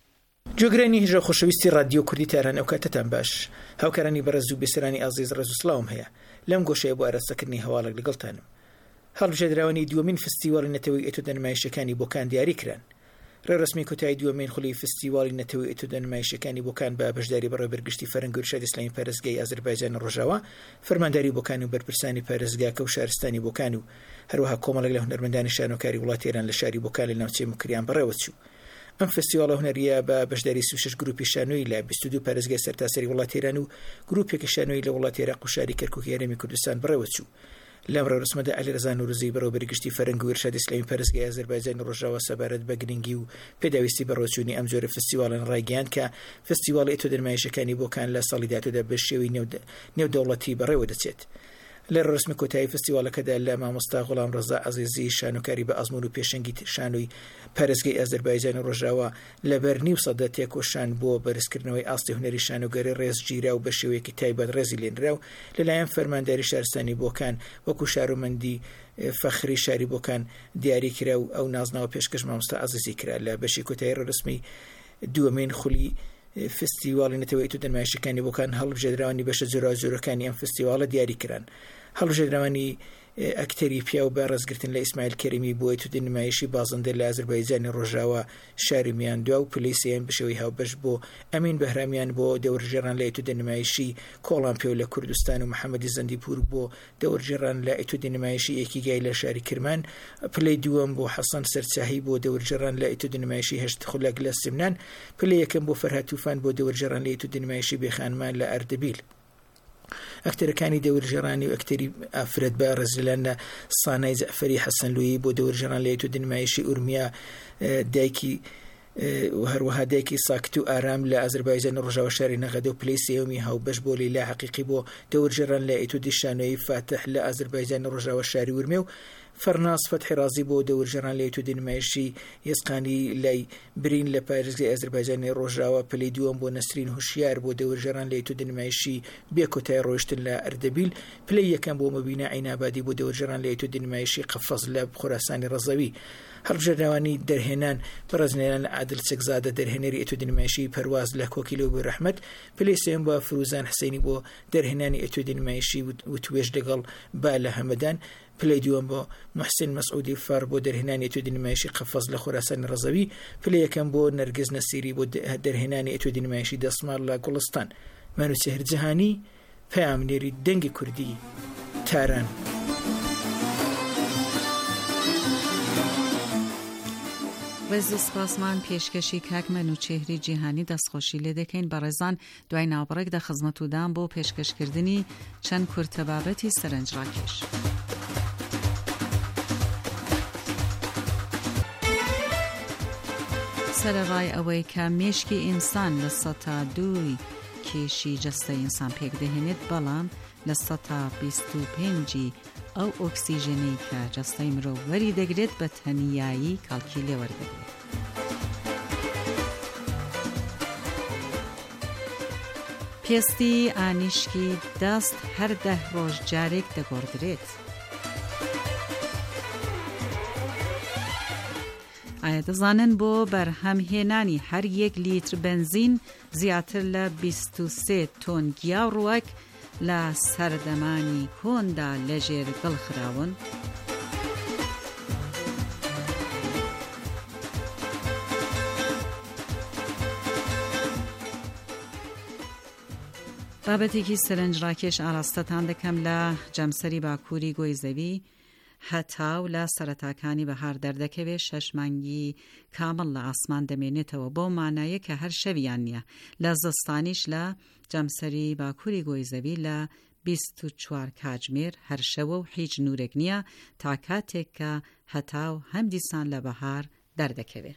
جۆگرانی هیژە خۆشەویستی رادیۆ کوردی تاران ئەو کاتتان باش هاوکارانی بەڕێز و بێسەرانی ئازیز ڕێز و سڵاوم هەیە لەم گۆشەیە بۆ ئاراستەکردنی هەواڵێک لەگەڵتانم. هەڵبژێردراوانی دووەمین فستیواڵی نەتەوەی ئێتۆدە نمایشەکانی بۆکان دیاری کران. ڕێڕسمی کۆتایی دووەمین خولی فستیواڵی نەتەوەی ئێتۆدە نمایشەکانی بۆکان بە بەشداری بەڕێوەبەر گشتی فەرهەنگ و ئیرشاد ئیسلامی پارێزگای ئازەربایجان ڕۆژاوا فەرمانداری بۆکان و بەرپرسانی پارێزگاکە و شارستانی بۆکان و هەروەها کۆمەڵێک لە هونەرمەندانی شانۆکاری وڵاتی ئێران لە شاری بۆکان لە ناوچەی مکریان بەڕێوە چوو. ئەم فستیواڵە هونەریە بە بەشداری سی و شەش گروپی شانۆی لە بیست و دوو پارێزگای سەرتاسەری وڵاتی ئێران و گروپێکی شانۆی لە وڵاتی عێراق و شاری کەرکووک هەرێمی کوردستان بەڕێوە چوو. لەم ڕێڕسمەدا عەلیرەزا نوروزی بەڕێوەبەری گشتی فەرهەنگ و ئیرشاد ئیسلامی پارێزگای ئازەربایجان ڕۆژاوا سەبارەت بە گرنگی و پێداویستی بەڕێوەچوونی ئەم جۆرە فستیواڵن ڕایگەیاند کە فستیواڵی ئێتۆدە نمایشەکانی بۆکان لە ساڵی داهاتوودا بە شێوەی نێودەوڵەتی بەڕێوە دەچێت. لە ڕسمی کۆتایی فستیواڵەکەدا لە مامۆستا غوڵام ڕەزا عەزیزی شانۆکاری بە ئەزمون و پێشەنگی شانۆی پارێزگای ئازەربایجان ڕۆژاوا لەبەر نیو سەدە تێکۆشان بۆ بەرزکردنەوەی ئاستی هونەری شانۆگەری ڕێزگیرا و بە شێوەیەکی تایبەت ڕێزی لێنرا و لەلایەن فەرمانداری شارستانی بۆکان وەکو شارۆمەندی فەخری شاری بۆکان دیاری کرا و ئەو نازناوە پێشکەش مامۆستا عەزیزی کرا لە بەشی کۆتایی ڕسمی دووەمین خولی فستیواڵی نەتەوەی ئێتۆدە نمایشەکانی بۆکان هەڵبژێردراوانی بەشە جۆرا جۆرەکانی ئەم فستیواڵە دیاری کران. هەڵبژێردراوانی ئەکتەری پیا و بە ڕێزگرتن لە ئیسماعیل کەریمی بۆ ئێتۆدە نمایشی بازنده لە ئازەربایجانی ڕۆژاوا شاری میاندوا و پلەی سێیەم بەشێوەی هاوبەش بۆ ئەمین بەهرامیان بۆ دەوروژێڕان لە ئێتۆدە نمایشی کۆڵامپێ لە کوردستان و محەممەدی زەندیپور بۆ دەوروژێڕان لە ئێتۆدە نمایشی ئێکیگای لە شاری کرمان. پلەی دووەم بۆ حەسەن سەرچاهی بۆ دەوروژێڕان لە ئێتۆدە نمایشی هەشت خولەک لە سمنان. پلەی یەکەم بۆ فەرهاد توفان بۆ دەوروژێڕان لە ئێتۆدە نمایشی بێخانمان لە ئەردەبیل. ئەکتەرەکانی دەوروژێڕانی و ئەکتەری ئافرەت بە ڕێزلەن لە سانای زەعفەری حەسەنلوویی بۆ دەوروژێڕان لە ئێتۆدە نمایشی ئورمیا دایکی و هەروەها دایکی ساکت و ئارام لە ئازەربایجان ڕۆژاوا شاری نەغەدە و پلەی سێوەمی هاوبەش بۆ لەیلا حەقیقی بۆ دەوروژێڕان لە ئێتۆدی شانۆیی فاتح لە ئازەربایجان ڕۆژاوا شاری ورمێ و فەرناس فەتحی رازی بۆ دەوروژێڕان لە ئێتۆدی نمایشی هێزقانی لای برین لە پارێزگای ئازەربایجانی ڕۆژاوا. پلەی دووەم بۆ نەسرین هوشیار بۆ دەوروژێڕان لە ئێتۆدی نمایشی بێکۆتای ڕۆیشتن لە ئەردەبیل. پلەی یەکەم بۆ مەبینە عینابادی بۆ دەوروژێڕان لە ئێتۆدی نمایشی قەفەز لە خۆراسانی ڕەزەوی. هەڵبژێردراوانی دەرهێنان بەڕێزنێران لە عادل چەکزادە دەرهێنەری ئێتۆدی نمایشی پەرواز لە کۆکیلۆ بۆ ڕەحمەت. پلەی سێیەم بۆ فروزان حسینی بۆ دەرهێنانی ئێتۆدی نمایشی وتوێژ لەگەڵ با لە هەمەدان. پلەی دووەم بۆ محسن مەسعودی فار بۆ دەرهێنانی ئێتۆدی نمایشی قەفەز لە خۆراسانی ڕەزەوی. پلەی یەکەم بۆ نەرگز نەسیری بۆ دەرهێنانی ئێتۆدی نمایشی دەسمال لە گوڵستان. مەنوچێهر جیهانی پەیامنێری دەنگی کوردی تاران. ڕێز و سپاسمان پێشکەشی کاک مەنوچێهری جیهانی دەستخۆشی لێ دەکەین. بەڕێزان دوای ناوبڕێک دە خزمەتودان بۆ پێشکەشکردنی چەند کورتە بابەتی سەرنجڕاکێش. سەرەڕای ئەوەی کە مێشکی ئینسان لە سەتا دووی کێشی جەستە ئینسان پێک دەهێنێت بەڵام لە سەتا بیست و پێنجی ئەو ئۆکسیژنی کە جەستەی مرۆڤ وەری دەگرێت بە تەنیایی کاڵکی لێ وەردەگرێت. پێستی ئانیشکی دەست هەر دەه ڕۆژ جارێک دەگۆڕدرێت. ئایا دەزانن بۆ بەرهەمهێنانی هەر یەک لیتر بنزین زیاتر لە بیست و سێ تۆن گیاڕوەک لە سەردەمانی کۆندا لەژێر دڵخراون؟ بابەتێکی سەرنجڕاکێش ئاراستەتان دەکەم لە جەمسەری باکووری گۆی زەوی هەتاو لە سەرەتاکانی بەهار دەردەکەوێ شەش مانگی کامل لە ئاسمان دەمێنێتەوە بۆ مانایە کە هەر شەویان نییە. لە زستانیش لە جەمسەری باکووری گۆیزەوی لە بیست و چوار کاتژمێر هەر شەوە و هیچ نورێک نییە تا کاتێک کە هەتاو هەم دیسان لە بەهار دەردەکەوێ.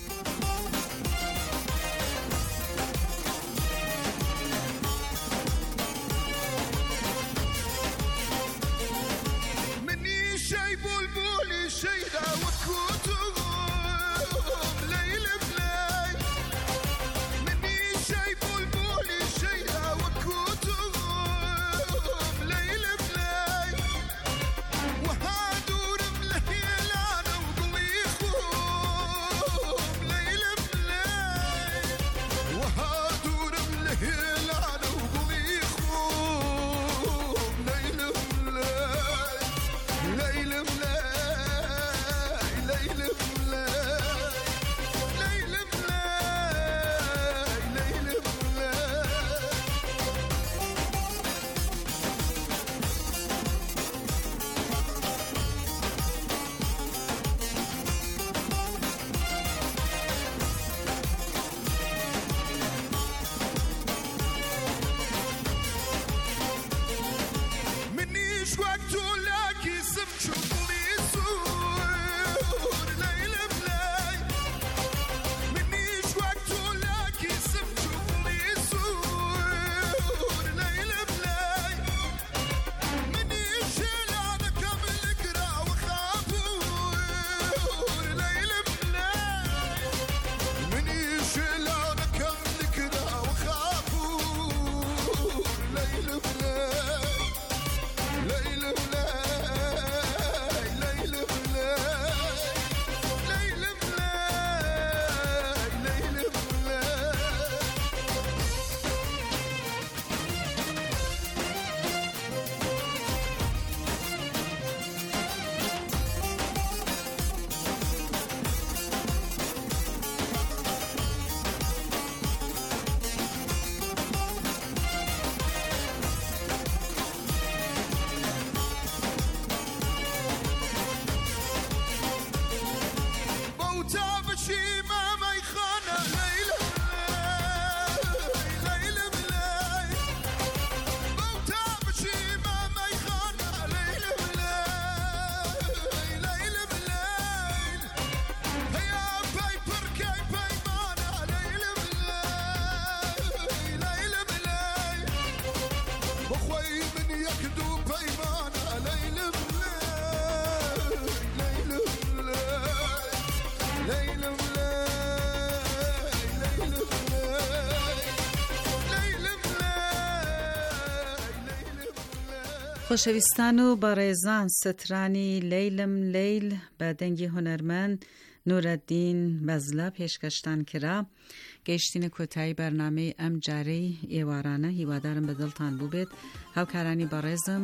خۆشەویستان و بەڕێزان، سترانی لەیلم لەیل بە دەنگی هونەرمەند نورەدین بەزلە پێشکەشتان کرا. گەیشتینە کۆتایی بەرنامەی ئەم جارەی ئێوارانە، هیوادارم بەدڵتان بوو بێت. هاوکارانی بەڕێزم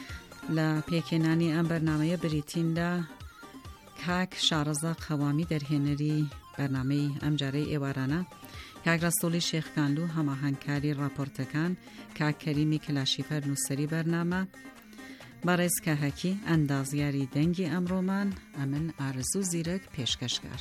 لە پێکێنانی ئەم بەرنامەیە بریتیندا کاک شارەزا قەوامی دەرهێنەری بەرنامەی ئەم جارەی ئێوارانە، کاک ڕەسوڵی شێخکاندو هەماهەنگکاری راپۆرتەکان، کاک کەریمی کلاشیفەر نووسەری بەرنامە، بەڕێز کەهەکی ئەندازیاری دەنگی ئەمڕۆمان، ئەمن ئارزوو زیرەک پێشکەشکار.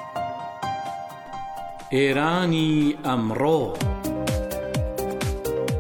ئێرانی ئەمڕۆ.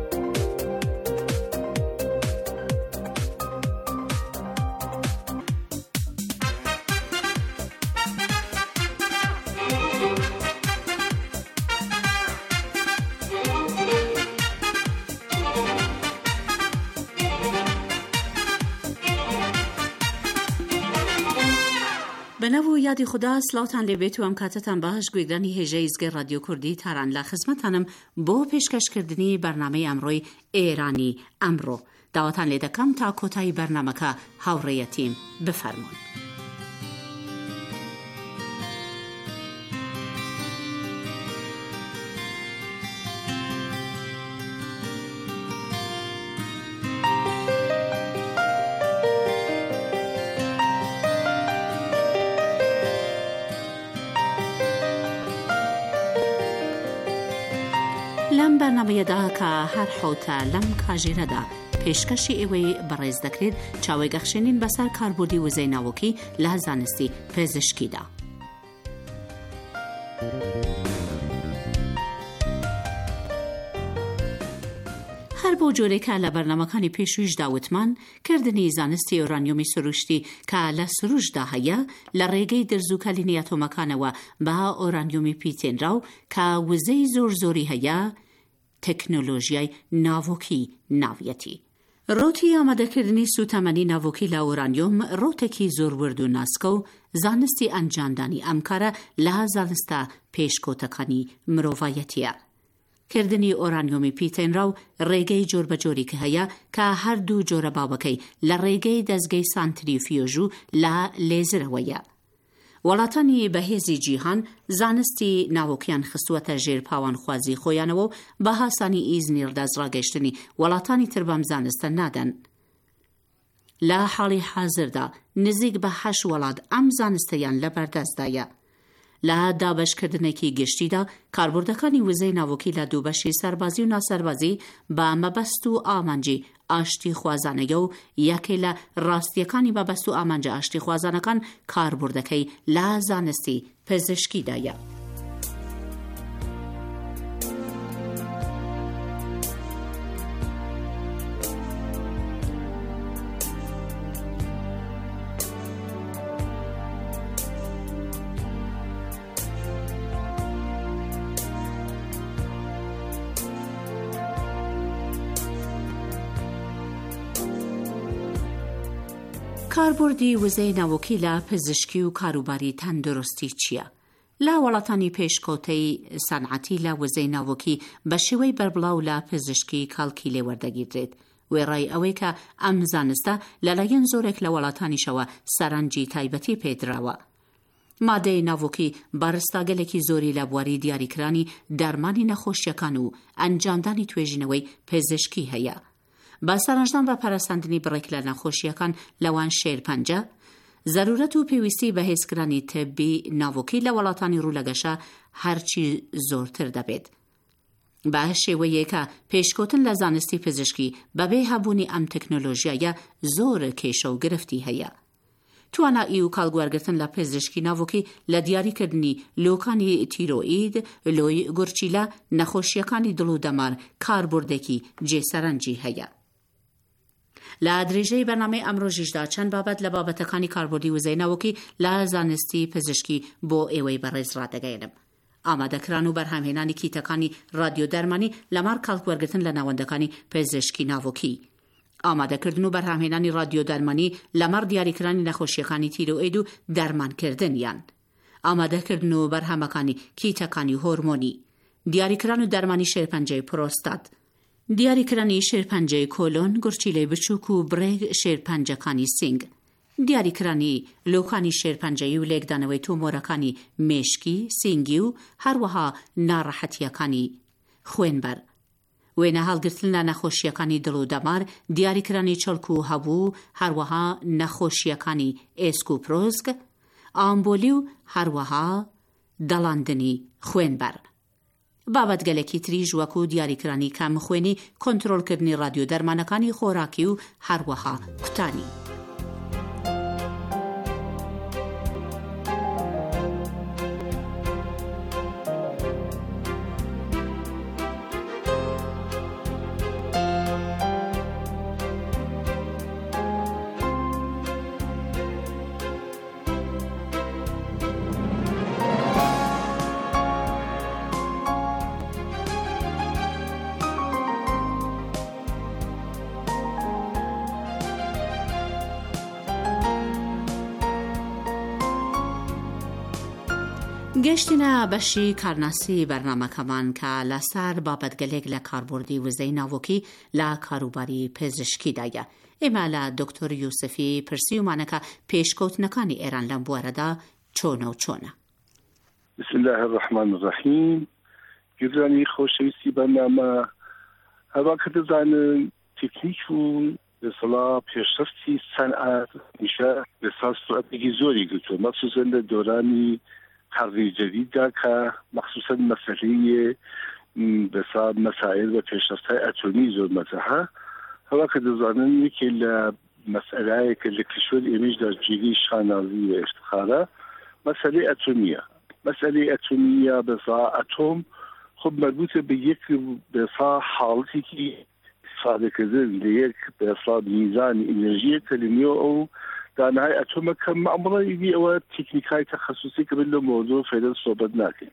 بەنەو یادی خوددا سلااوان لێبێت و ئەم کاتتان باش گوێگرانی هێژەی ئیزگەی رادیۆ کوردی تاران لە خزمەتانم بۆ پێشکەشکردنی بەرنامەی ئەمڕۆی ئێرانی ئەمڕۆ داواتان لێ دەکەم تا کۆتایی بەرنامەکە هاوڕێیەتیم بفەرمونون. لەم بەرنامەیەدا کە هەر حوتە لەم کاژێرەدا پێشکەشی ئێوەی بەڕێز دەکرێت چاوەگەخشێنین بەسەر کاربوردی وزەی ناوەکی لە زانستی پزیشکیدا. هەر بۆ جۆرێکە لە بەرنامەکانی پێشوویش داوتمان کردنی زانستی ئۆرانیۆمی سروشتی کە لە سروشدا هەیە لە ڕێگەی دەرزووکەلینی ئەتۆمەکانەوە بە ئۆرانیۆمی پیتێنرا و کە وزەی زۆر زۆری هەیە تەکنۆلۆژیای ناوۆکی ناویەتی. ڕۆتی ئامادەکردنی سوتەمەنی ناوۆکی لە ئۆرانیۆم ڕۆتێکی زۆر ورد و ناسکە و زانستی ئەنجامدانی ئەم کارە لە زانستە پێشکۆتەکانی مرۆڤایەتیە. کردنی ئۆرانیۆمی پیتێنرا و ڕێگەی جۆربەجۆری کە هەیە کە هەردوو جۆرە بابەکەی لە ڕێگەی دەستگەی سانتریفیۆژ و لە لێزرەوەیە. وڵاتانی بەهێزی جیهان زانستی ناوۆکیان خستووەتە ژێر پاوانخوازی خۆیانەوە و بە هاسانی ئیزنی ڕدەستڕاگەیشتنی وڵاتانی تر بەم زانستە نادەن. لە حاڵی حازردا نزیک بە هەشت وڵات ئەم زانستەیان لە بەردەستدایە. لە دابەشکردنێکی گشتیدا کاربوردەکانی وزەی ناوۆکی لە دووبەشی سەربازی و ناسەربازی بە مەبەست و ئامانجی ئاشتی خوازانەیە و یەکێ لە ڕاستیەکانی مەبەست و ئامانجە ئاشتی خوازانەکان کاربوردەکەی لە زانستی پزیشکیدایە. کاربوردی وزەی ناوۆکی لە پزیشکی و کاروباری تەندروستی چییە؟ لە وڵاتانی پێشکەوتەی سەنعەتی لە وزەی ناوۆکی بە شێوەی بەربڵاو لە پزیشکی کاڵکی لێوەردەگیرێت. وێڕای ئەوەی کە ئەم زانستە لەلایەن زۆرێک لە وڵاتانیشەوە سەرنجی تایبەتی پێدراوە. مادەی ناوۆکی بارستاگەلێکی زۆری لە بواری دیاریکرانی دەرمانی نەخۆشیەکان و ئەنجامدانی توێژینەوەی پزیشکی هەیە. با سەرنجدان بە پەرەسەندنی بڕێک لە نەخۆشیەکان لەوان شێرپەنجە، زەرورەت و پێویستی بە هێزکرانی تەبی ناوۆکی لە وڵاتانی ڕوولەگەشە هەرچی زۆرتر دەبێت. بە شێوەیەکە پێشکەوتن لە زانستی پزیشکی بەبێ هەبوونی ئەم تەکنۆلۆژیایە زۆر کێشە و گرفتی هەیە. توانایی و کاڵگوارگرتن لە پزیشکی ناوۆکی لە دیاریکردنی لۆکانی تیرۆئید، لۆی گورچیلە، نەخۆشیەکانی دڵ و دەمار کاربوردێکی جێسەرەنجی هەیە. لە درێژەی بەرنامەی ئەمڕۆژیشدا چەند بابەت لە بابەتەکانی کاربوردی وزەی ناوۆکی لە زانستی پزیشکی بۆ ئێوەی بەڕێز ڕادەگەیەنم. ئامادەکران و بەرهەمهێنانی کیتەکانی رادیۆ دەرمانی لەمار کاڵگوارگرتن لە ناوەندەکانی پزیشکی ناوۆکی. ئامادەکردن و بەرهەمهێنانی رادیۆ دەرمانی لەمەڕ دیاریکرانی نەخۆشیەکانی تیرۆئید و دەرمانکردنیان. ئامادەکردن و بەرهەمەکانی کیتەکانی هۆرمۆنی، دیاریکران و دەرمانی شێرپەنجەی پرۆستات، دیاریکرانی شێرپەنجەی کۆلۆن، گورچیلەی بچووک و بڕێگ شێرپەنجەکانی سینگ، دیاریکرانی لۆکانی شێرپەنجەی و لێکدانەوەی تۆمۆرەکانی مێشکی، سینگی و هەروەها ناڕەحەتیەکانی خوێنبەر، وێنە هەڵگرتن لە نەخۆشیەکانی دڵ و دەمار، دیاریکرانی چڵک و هەبوو، هەروەها نەخۆشیەکانی ئێسک و پرۆزگ، ئامبۆلی و هەروەها دەڵاندنی خوێنبەر. بابەتگەلێکی تریژ وەکو دیاریکرانی کەمخوێنی، کۆنتڕۆڵکردنی رادیۆ دەرمانەکانی خۆراکی و هەروەها کوتانی. گەشتینە بەشی کارناسی بەرنامەکەمان کە لەسەر بابەتگەلێک لە کاربردی وزەی ناوۆکی لە کاروباری پزیشکیدایە. ئێمە لە دکتۆر یوسفی پرسیومانەکە پێشکەوتنەکانی ئێران لەم بوارەدا چۆنە و چۆنە. بسم الله الرحمن الرحیم. گوێرانی خۆشەویستی بەرنامە، هەوا کە دەزانن تکنیک و بەسەڵا پێشرفتی سەنعەت نیشە بەسا سرعەتێکی زۆری گرتووە، مەخسوسەن لە دۆرانی قەرنی جەدیددا کە مەخسوسەن مەسەلەی بەسا مەسائل بە پێشرفتای ئەتۆمی زۆر مەتەحە. هەوا کە دەزانن یەکێ لە مەسئلەیەکە لە کشور ئێمەشدا جێگەی شانازی و ئفتخارە مەسەلەی ئەتۆمیە. مەسەلەی ئەتۆمیە بەسا ئەتۆم خب مربوطە بە یەک بەسا حاڵەتێکی استفادەکردن لە یەک بەسا میزانی ئینەرژیە کە لە نێو ئەو دانای ئەتۆمە کە مەعموڵەیەکی ئەوە تکنیکای تەخەسوسی کە بن لە مۆزوع فعلا سۆبەت ناکەین.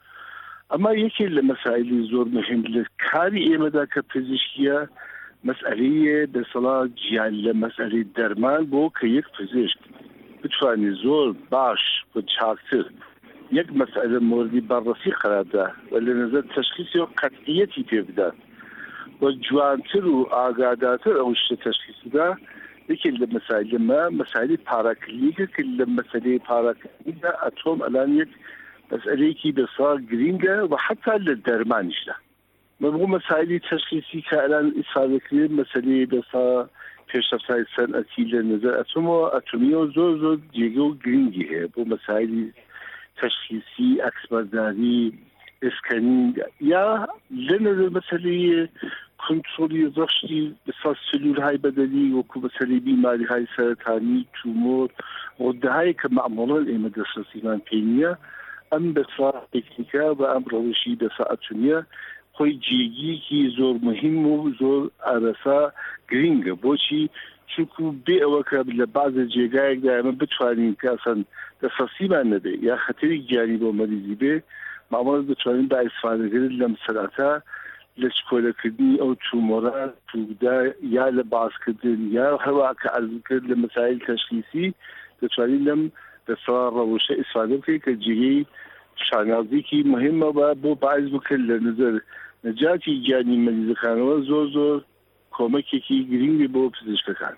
ئەما یەکێ لە مەسائلی زۆر مهم لە کاری ئێمەدا کە پزیشکیە مەسئلەیە بەسەڵا گیان لە مەسئلەی دەرمان بۆ کە یەک پزیشک بتوانێت زۆر باش و چاکتر یەک مەسئلە موردی بەڕەسی قەراردا و لە نەزەر تەشخیصی و قەتعیەتی پێ بدات و جوانتر و ئاگادارتر ئەو شتە تەشخیصدا. یەکێک لە مەسائلەمە مەسائلەی پاراکلینیکە کە لە مەسەلەی پاراکلینیکدا ئەتۆم ئەلان یەک مەسئلەیەکی بەسا گرینگە و حتا لە دەرمانیشدا. مەبوو مەسائلی تەشخیصی کە ئەلان ئیسفادەکرێت مەسەلەی بەسا پێشرفتای سەنعەتی لە نەزەر ئەتۆمەوە ئەتۆمیەوە زۆر زۆر جێگە و گرینگی هەیە بۆ مەسائلی تشخیصی، ئەکسبەرداری، ئسکەنینگ یا لە نەزەر مەسەلەی کنترۆلی ڕەشتی بەسا سلولهای بەدەنی وەکو مەسەلەی بیماریهای سەرەتانی، تومۆر، غدەهایی کە مەعموڵەن ئێمە دەسترسیمان پێ نییە، ئەم بەسا تێکنیکە و ئەم ڕەوشی بەسا ئەتۆمیە خۆی جێگیەکی زۆر مهم و زۆر ئارەسا گرینگە. بۆچی؟ چونکو بێ ئەوە کە لە بازە جێگایەکدا ئەمە بتوانین کە ئەسەن دەسەسیمان نەبێ یا خەتەری گیانی بۆ مەریزی بێ، مامەڵە بتوانین با ئیسفادەکردن لەم سەرەتا لە چکۆلەکردنی ئەو تومۆرە توودا یا لە بازکردن یا هەوا کە ئەرزکرد لە مەسائل تەشخیصی دەتوانین لەم بەسا ڕەوشە ئیسفادە بکەین کە جێگەی شانازیکی مهمە بە بۆ باعث بکرد لە نەزەر نەجاتی گیانی مەریزەکانەوە زۆر زۆر کۆمەکێکی گرینگی بۆ پزیشکەکان.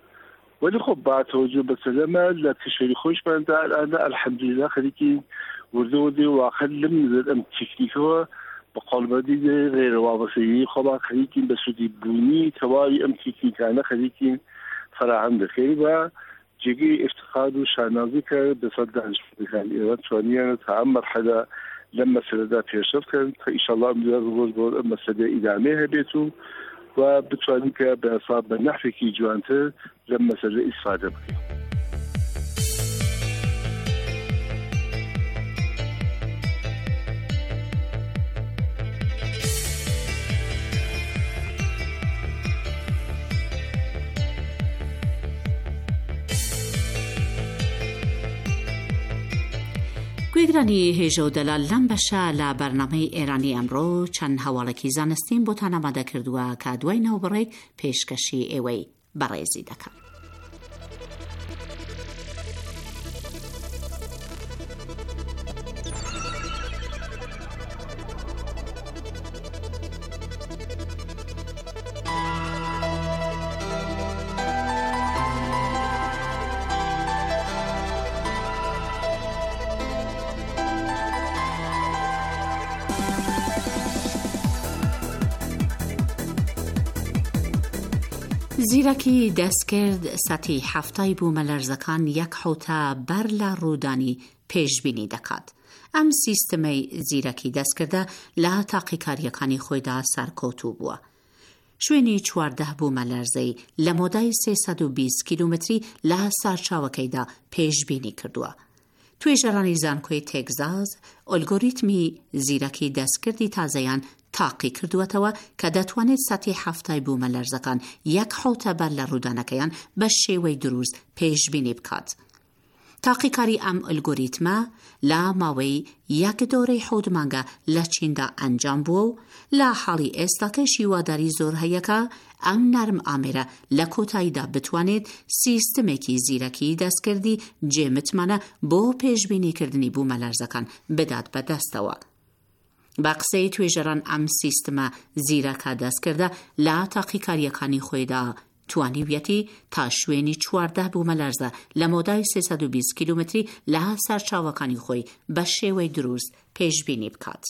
ولی خب با توجه به سلامه لە کشوری خۆشماندا ئەلانە ئەلحەمدولیلا خەریکی وردە وردێ واقع لەم نەزەر ئەم تکنیکەوە بە قۆڵبەردی غێرەوابەستەیی خۆبا خەریکین بە سوودی بوونی تەواوی ئەم تکنیکانە خەریکین فراهم دەکەین و جێگەی ئفتخار و شانازی کە بەسەر دانیشتوەکان ئێوە توانیانە تا ئەم مەرحەلە لەم مەسەلەدا پێشرفکەن کە ئینشەڵڵا ڕۆژ بۆ ئەم مەسەلە ئیدامێ هەبێت و و بتوانین کە بەسا بە نەحوێکی جوانتر لەم مەسەلە ئیسفادە بکەین. گوێگرانی هێژە و دەلال لەم بەشە لە بەرنامەی ئێرانی ئەمڕۆ چەند هەواڵێکی زانستیم بۆتان ئامادە کردووە کە دوای ناوبڕێک پێشکەشی ئێوەی بەڕێزی دەکەم. زیرەکی دەستکرد سەتی هەفتای بوومە لەرزەکان یەک حوتە بەر لە ڕوودانی پێشبینی دەکات. ئەم سیستەمەی زیرەکی دەستکردە لە تاقیکاریەکانی خۆیدا سەرکەوتوو بووە. شوێنی چواردە بوومە لەرزەی لە مۆدای سێسەد و بیست کیلومتری لە سەرچاوەکەیدا پێشبینی کردووە. توێژەرانی زانکۆی تێگزاس ئۆلگۆریتمی زیرەکی دەستکردی تازەیان تاقی کردووەتەوە کە دەتوانێت سەتی هەفتای بوومە لەرزەکان یەک حوتە بەر لە ڕوودانەکەیان بە شێوەی دروست پێشبینی بکات. تاقیکاری ئەم ئەلگۆریتمە لە ماوەی یەک دۆرەی حەوت مانگە لە چیندا ئەنجام بووە و لە حاڵی ئێستاکە شیواداری زۆر هەیەکە ئەم نەرم ئامێرە لە کۆتاییدا بتوانێت سیستمێکی زیرەکی دەستکردی جێمتمانە بۆ پێشبینیکردنی بوومەلەرزەکان بدات بەدەستەوە. بە قسەی توێژەران ئەم سیستمە زیرەکە دەستکردە لە تاقیکاریەکانی خۆیدا توانیویەتی تا شوێنی چواردە بوومەلەرزە لە مۆدای سێسەد و بیست کیلومتری لە سەرچاوەکانی خۆی بە شێوەی دروست پێشبینی بکات.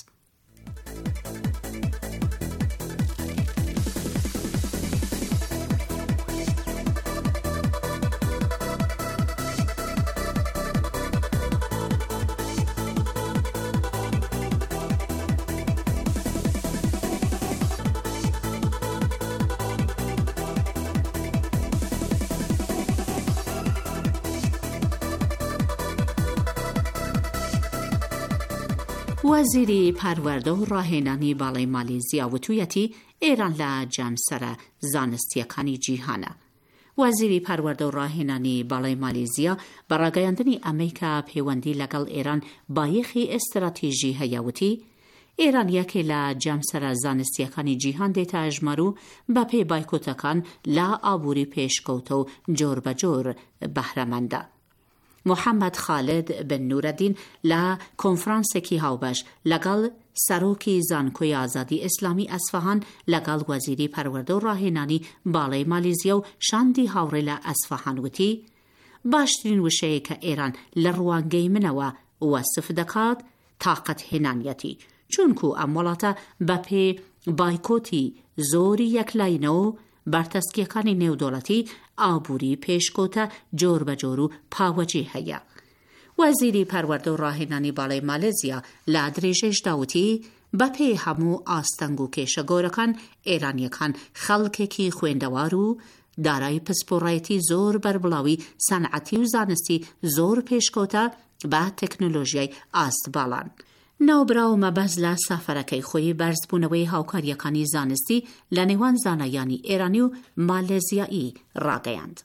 وەزیری پەروەردە و ڕاهێنانی باڵای مالیزیا وتوویەتی ئێران لە جەمسەرە زانستیەکانی جیهانە. وەزیری پەروەردە و ڕاهێنانی باڵای مالیزیا بە ڕاگەیاندنی ئەمریکا پەیوەندی لەگەڵ ئێران بایەخی ئستراتیژی هەیەوتی ئێران یەکێ لە جەمسەرە زانستیەکانی جیهان دێتە ئەژمار و بە پێی بایکۆتەکان لە ئابووری پێشکەوتە و جۆر بەجۆر بەهرەمەندە. محەممەد خالد بن نورەدین لە کۆنفرانسێکی هاوبەش لەگەڵ سەرۆکی زانکۆی ئازادی ئیسلامی ئەسفەهان لەگەڵ وەزیری پەروەردە و ڕاهێنانی باڵای مالیزیا و شاندی هاوڕێ لە ئەسفەهان وتی باشترین وشەیە کە ئێران لە ڕوانگەی منەوە وەسف دەکات تاقەت هێنانیەتی، چونکو ئەم وڵاتە بە پێ بایکۆتی زۆری یەکلاینەوە بەرتەسکیەکانی نێودوڵەتی ئابووری پێشکۆتە جۆر بەجۆر و پاوەجی هەیە. وەزیری پەروەردە و ڕاهێنانی باڵای مالێزیا لە درێژەیشدا وتی بە پێی هەموو ئاستەنگ و کێشە گۆرەکان ئێرانیەکان خەڵکێکی خوێندەوار و دارای پسپۆڕایەتی زۆر بەربڵاوی سەنعەتی و زانستی زۆر پێشکەوتە بە تەکنۆلۆژیای ئاستباڵان. ناوبراو مەبەز لە سافەرەکەی خۆی بەرزبوونەوەی هاوکاریەکانی زانستی لە نێوان زانایانی ئێرانی و مالێزیایی ڕاگەیاند.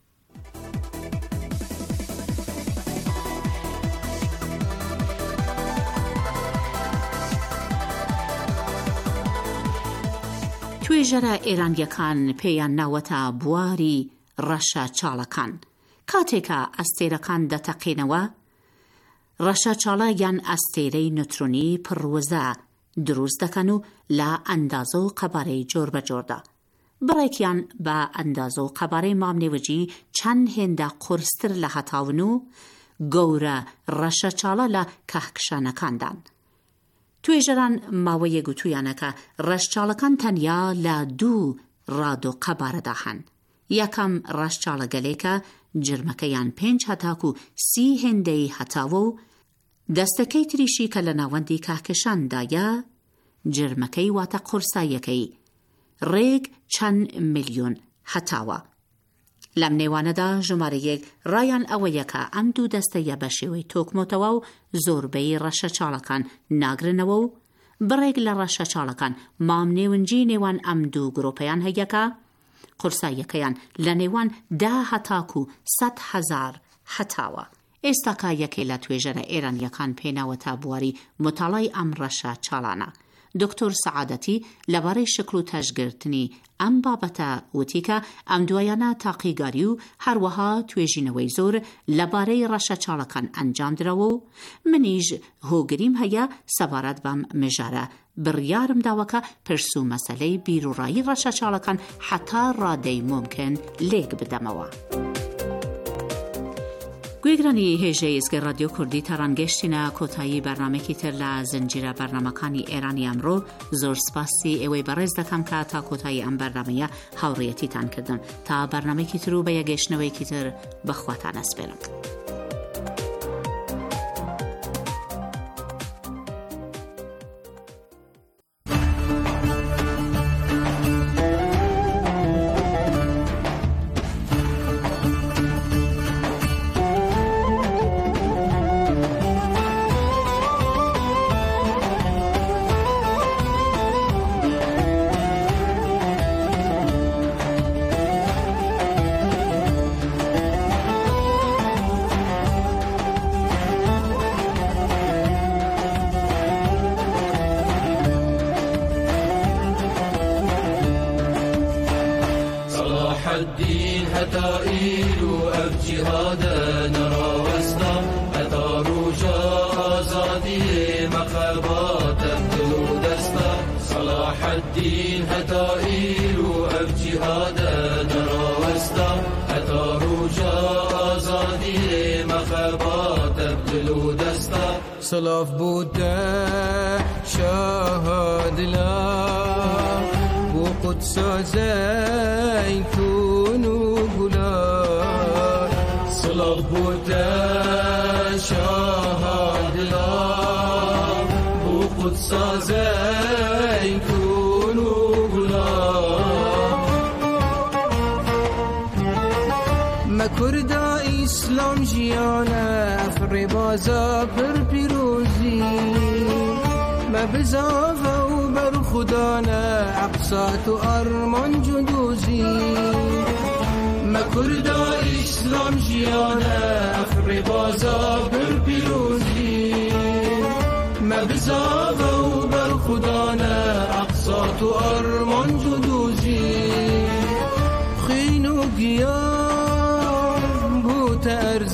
توێژەرە ئێرانیەکان پێیان ناوەتە بواری ڕەشە چاڵەکان. کاتێکە ئەستێرەکان دەتەقێنەوە ڕەشە چاڵە یان ئەستێرەی نوترۆنی پڕوەزە دروست دەکەن و لە ئەندازە و قەبارەی جۆر بەجۆردا. بڕێکیان بە ئەندازە و قەبارەی مامنێوەجی چەند هێندە قورستر لە هەتاون و گەورە ڕەشە چاڵە لە کەهکشانەکاندان. توێژەران ماوەیە گوتویانەکە ڕەشچاڵەکان تەنیا لە دوو ڕاد و قەبارەدا هەن. یەکەم ڕەشچاڵە گەلێکە جرمەکەیان پێنج هەتاک و سی هێندەی هەتاوە و دەستەکەی تریشی کە لە ناوەندی کاکشاندایە جرمەکەی واتە قورسایەکەی ڕێک چەند ملیۆن هەتاوە. لەم نێوانەدا ژمارەیەک ڕایان ئەوەیەکە ئەم دوو دەستەیە بە شێوەی تۆکمۆتەوە و زۆربەی ڕەشە چاڵەکان ناگرنەوە و بڕێک لە ڕەشە چاڵەکان مامنێونجی نێوان ئەم دوو گرۆپەیان هەیەکە قورسایەکەیان لە نێوان دا هەتاک و سەد هەزار هەتاوە. ئێستاکە یەکێ لە توێژەرە ئێرانیەکان پێناوەتە بواری مۆتاڵای ئەم ڕەشە چاڵانە. دکتۆر سەعادەتی لەبارەی شکل و تەشگرتنی ئەم بابەتە وتی کە ئەم دوایانە تاقیگاری و هەروەها توێژینەوەی زۆر لەبارەی ڕەشە چاڵەکان ئەنجام درەوە و منیش هۆگریم هەیە سەبارەت بەم مێژارە بڕیارم داوەکە پرس و مەسەلەی بیرروڕایی ڕەشە چاڵەکان حتا ڕادەی ممکن لێک بدەمەوە. گوێگرانی هێژەی ئێزگە رادیۆ کوردی تەڕانگەشتینە کۆتایی بەرنامێکی تر لە زنجیرە بەرنامەکانی ئێرانی ئەمڕۆ. زۆر سپاسی ئێوەی بەڕێز دەکەم کە تا کۆتایی ئەم بەرنامەیە هاوڕێیەتیتان کردم. تا بەرنامێکی تر و بە یەگەشتنەوەیکی تر بەخواتان ئەسپێرم. جهاد نراوستا هتا روجا آزادی مخابات تبدلو دستا صلاح الدین هتا ایرو اب جهاد نراوستا هتا روجا آزادی مخابات تبدلو دستا صلاف بوده شاهد لا وقدس زيتون وقلا صلاف بوده شاهد لا وقدس زيتون وقلا ما كردا اسلام جيانا افر بازا پر پیروزی ما بزاف و بر خدانا عقصات و ارمان جدوزی ما کردا اسلام جیانا افر بازا پر پیروزی ما بزاف و بر خدانا عقصات و ارمان جدوزی خین و گیاه بوت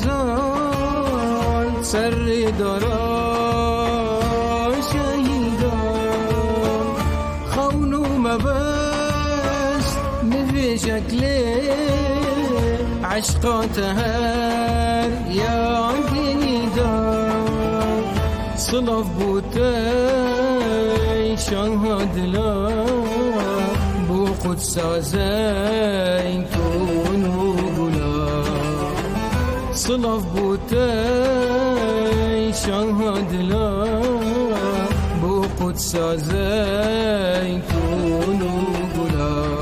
ارزان سر دارا شهیدان خونو مبست نوی شکله عشقات هر یا دینیدان صلاف بوته شانها دلا بو قدس زیتون و گلا صلاف بوته شانها دلا بو قدس زیتون و گلا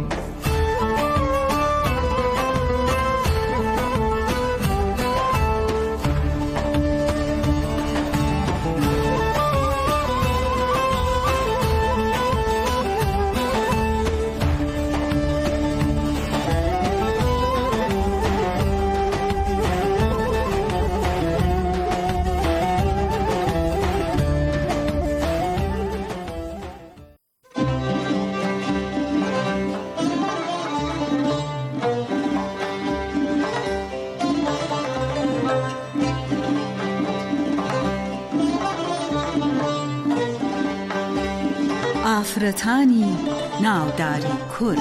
ئافرەتانی ناوداری کورد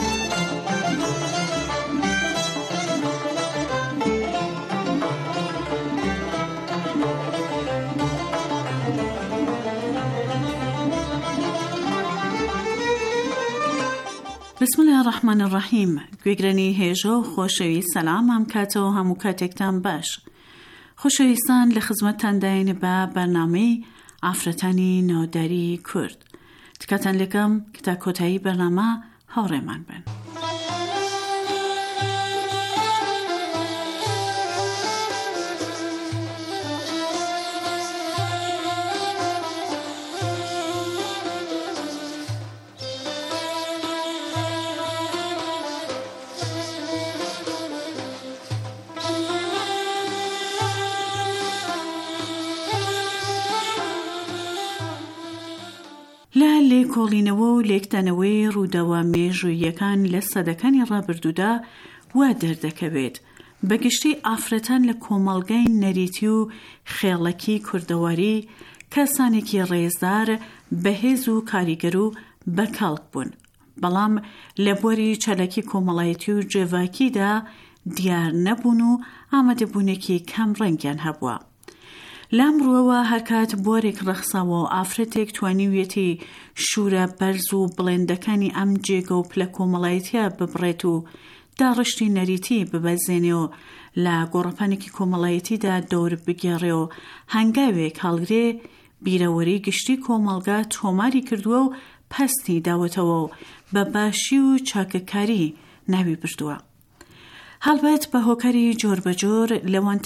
بسم الله الرحمن الرحیم. گوێگرانی هێژە و خۆشەوی سەلام ئەم کاتەوە هەموو کاتێکتان باش. خۆشەویستان لە خزمەتتان داینە بە بەرنامەی ئافرەتانی ناوداری کورد. تکاتان لەگەم کە تا کۆتایی بەرنامە هاوڕێمان بن. لە لێکۆڵینەوە و لێکتەنەوەی ڕووداوە مێژوویەکان لە سەدەکانی ڕابردوودا وا دەردەکەوێت بەگشتی ئافرەتان لە کۆمەڵگەی نەریتی و خێڵەکی کوردەواری کەسانێکی ڕێزدار بەهێز و کاریگەر و بەکەڵک بوون، بەڵام لە بۆری چەلەکی کۆمەڵایەتی و جێڤاکیدا دیار نەبوون و ئامادەبوونێکی کەم ڕەنگیان هەبووە. لامڕوەوە هەرکات بۆرێک ڕەخساوە و ئافرەتێک توانیویەتی شورە بەرز و بڵێندەکانی ئەم جێگە و پلە کۆمەڵایەتیە ببڕێت و داڕشتی نەریتی ببەزێنێ و لە گۆڕەپانێکی کۆمەڵایەتیدا دەور بگێڕێ و هەنگاوێک هەڵگرێ بیرەوەری گشتی کۆمەڵگا تۆماری کردووە و پەستی داوەتەوە و بە باشی و چاکەکاری ناوی بردووە. هەڵبەت بە هۆکاری جۆر بەجۆر لەوان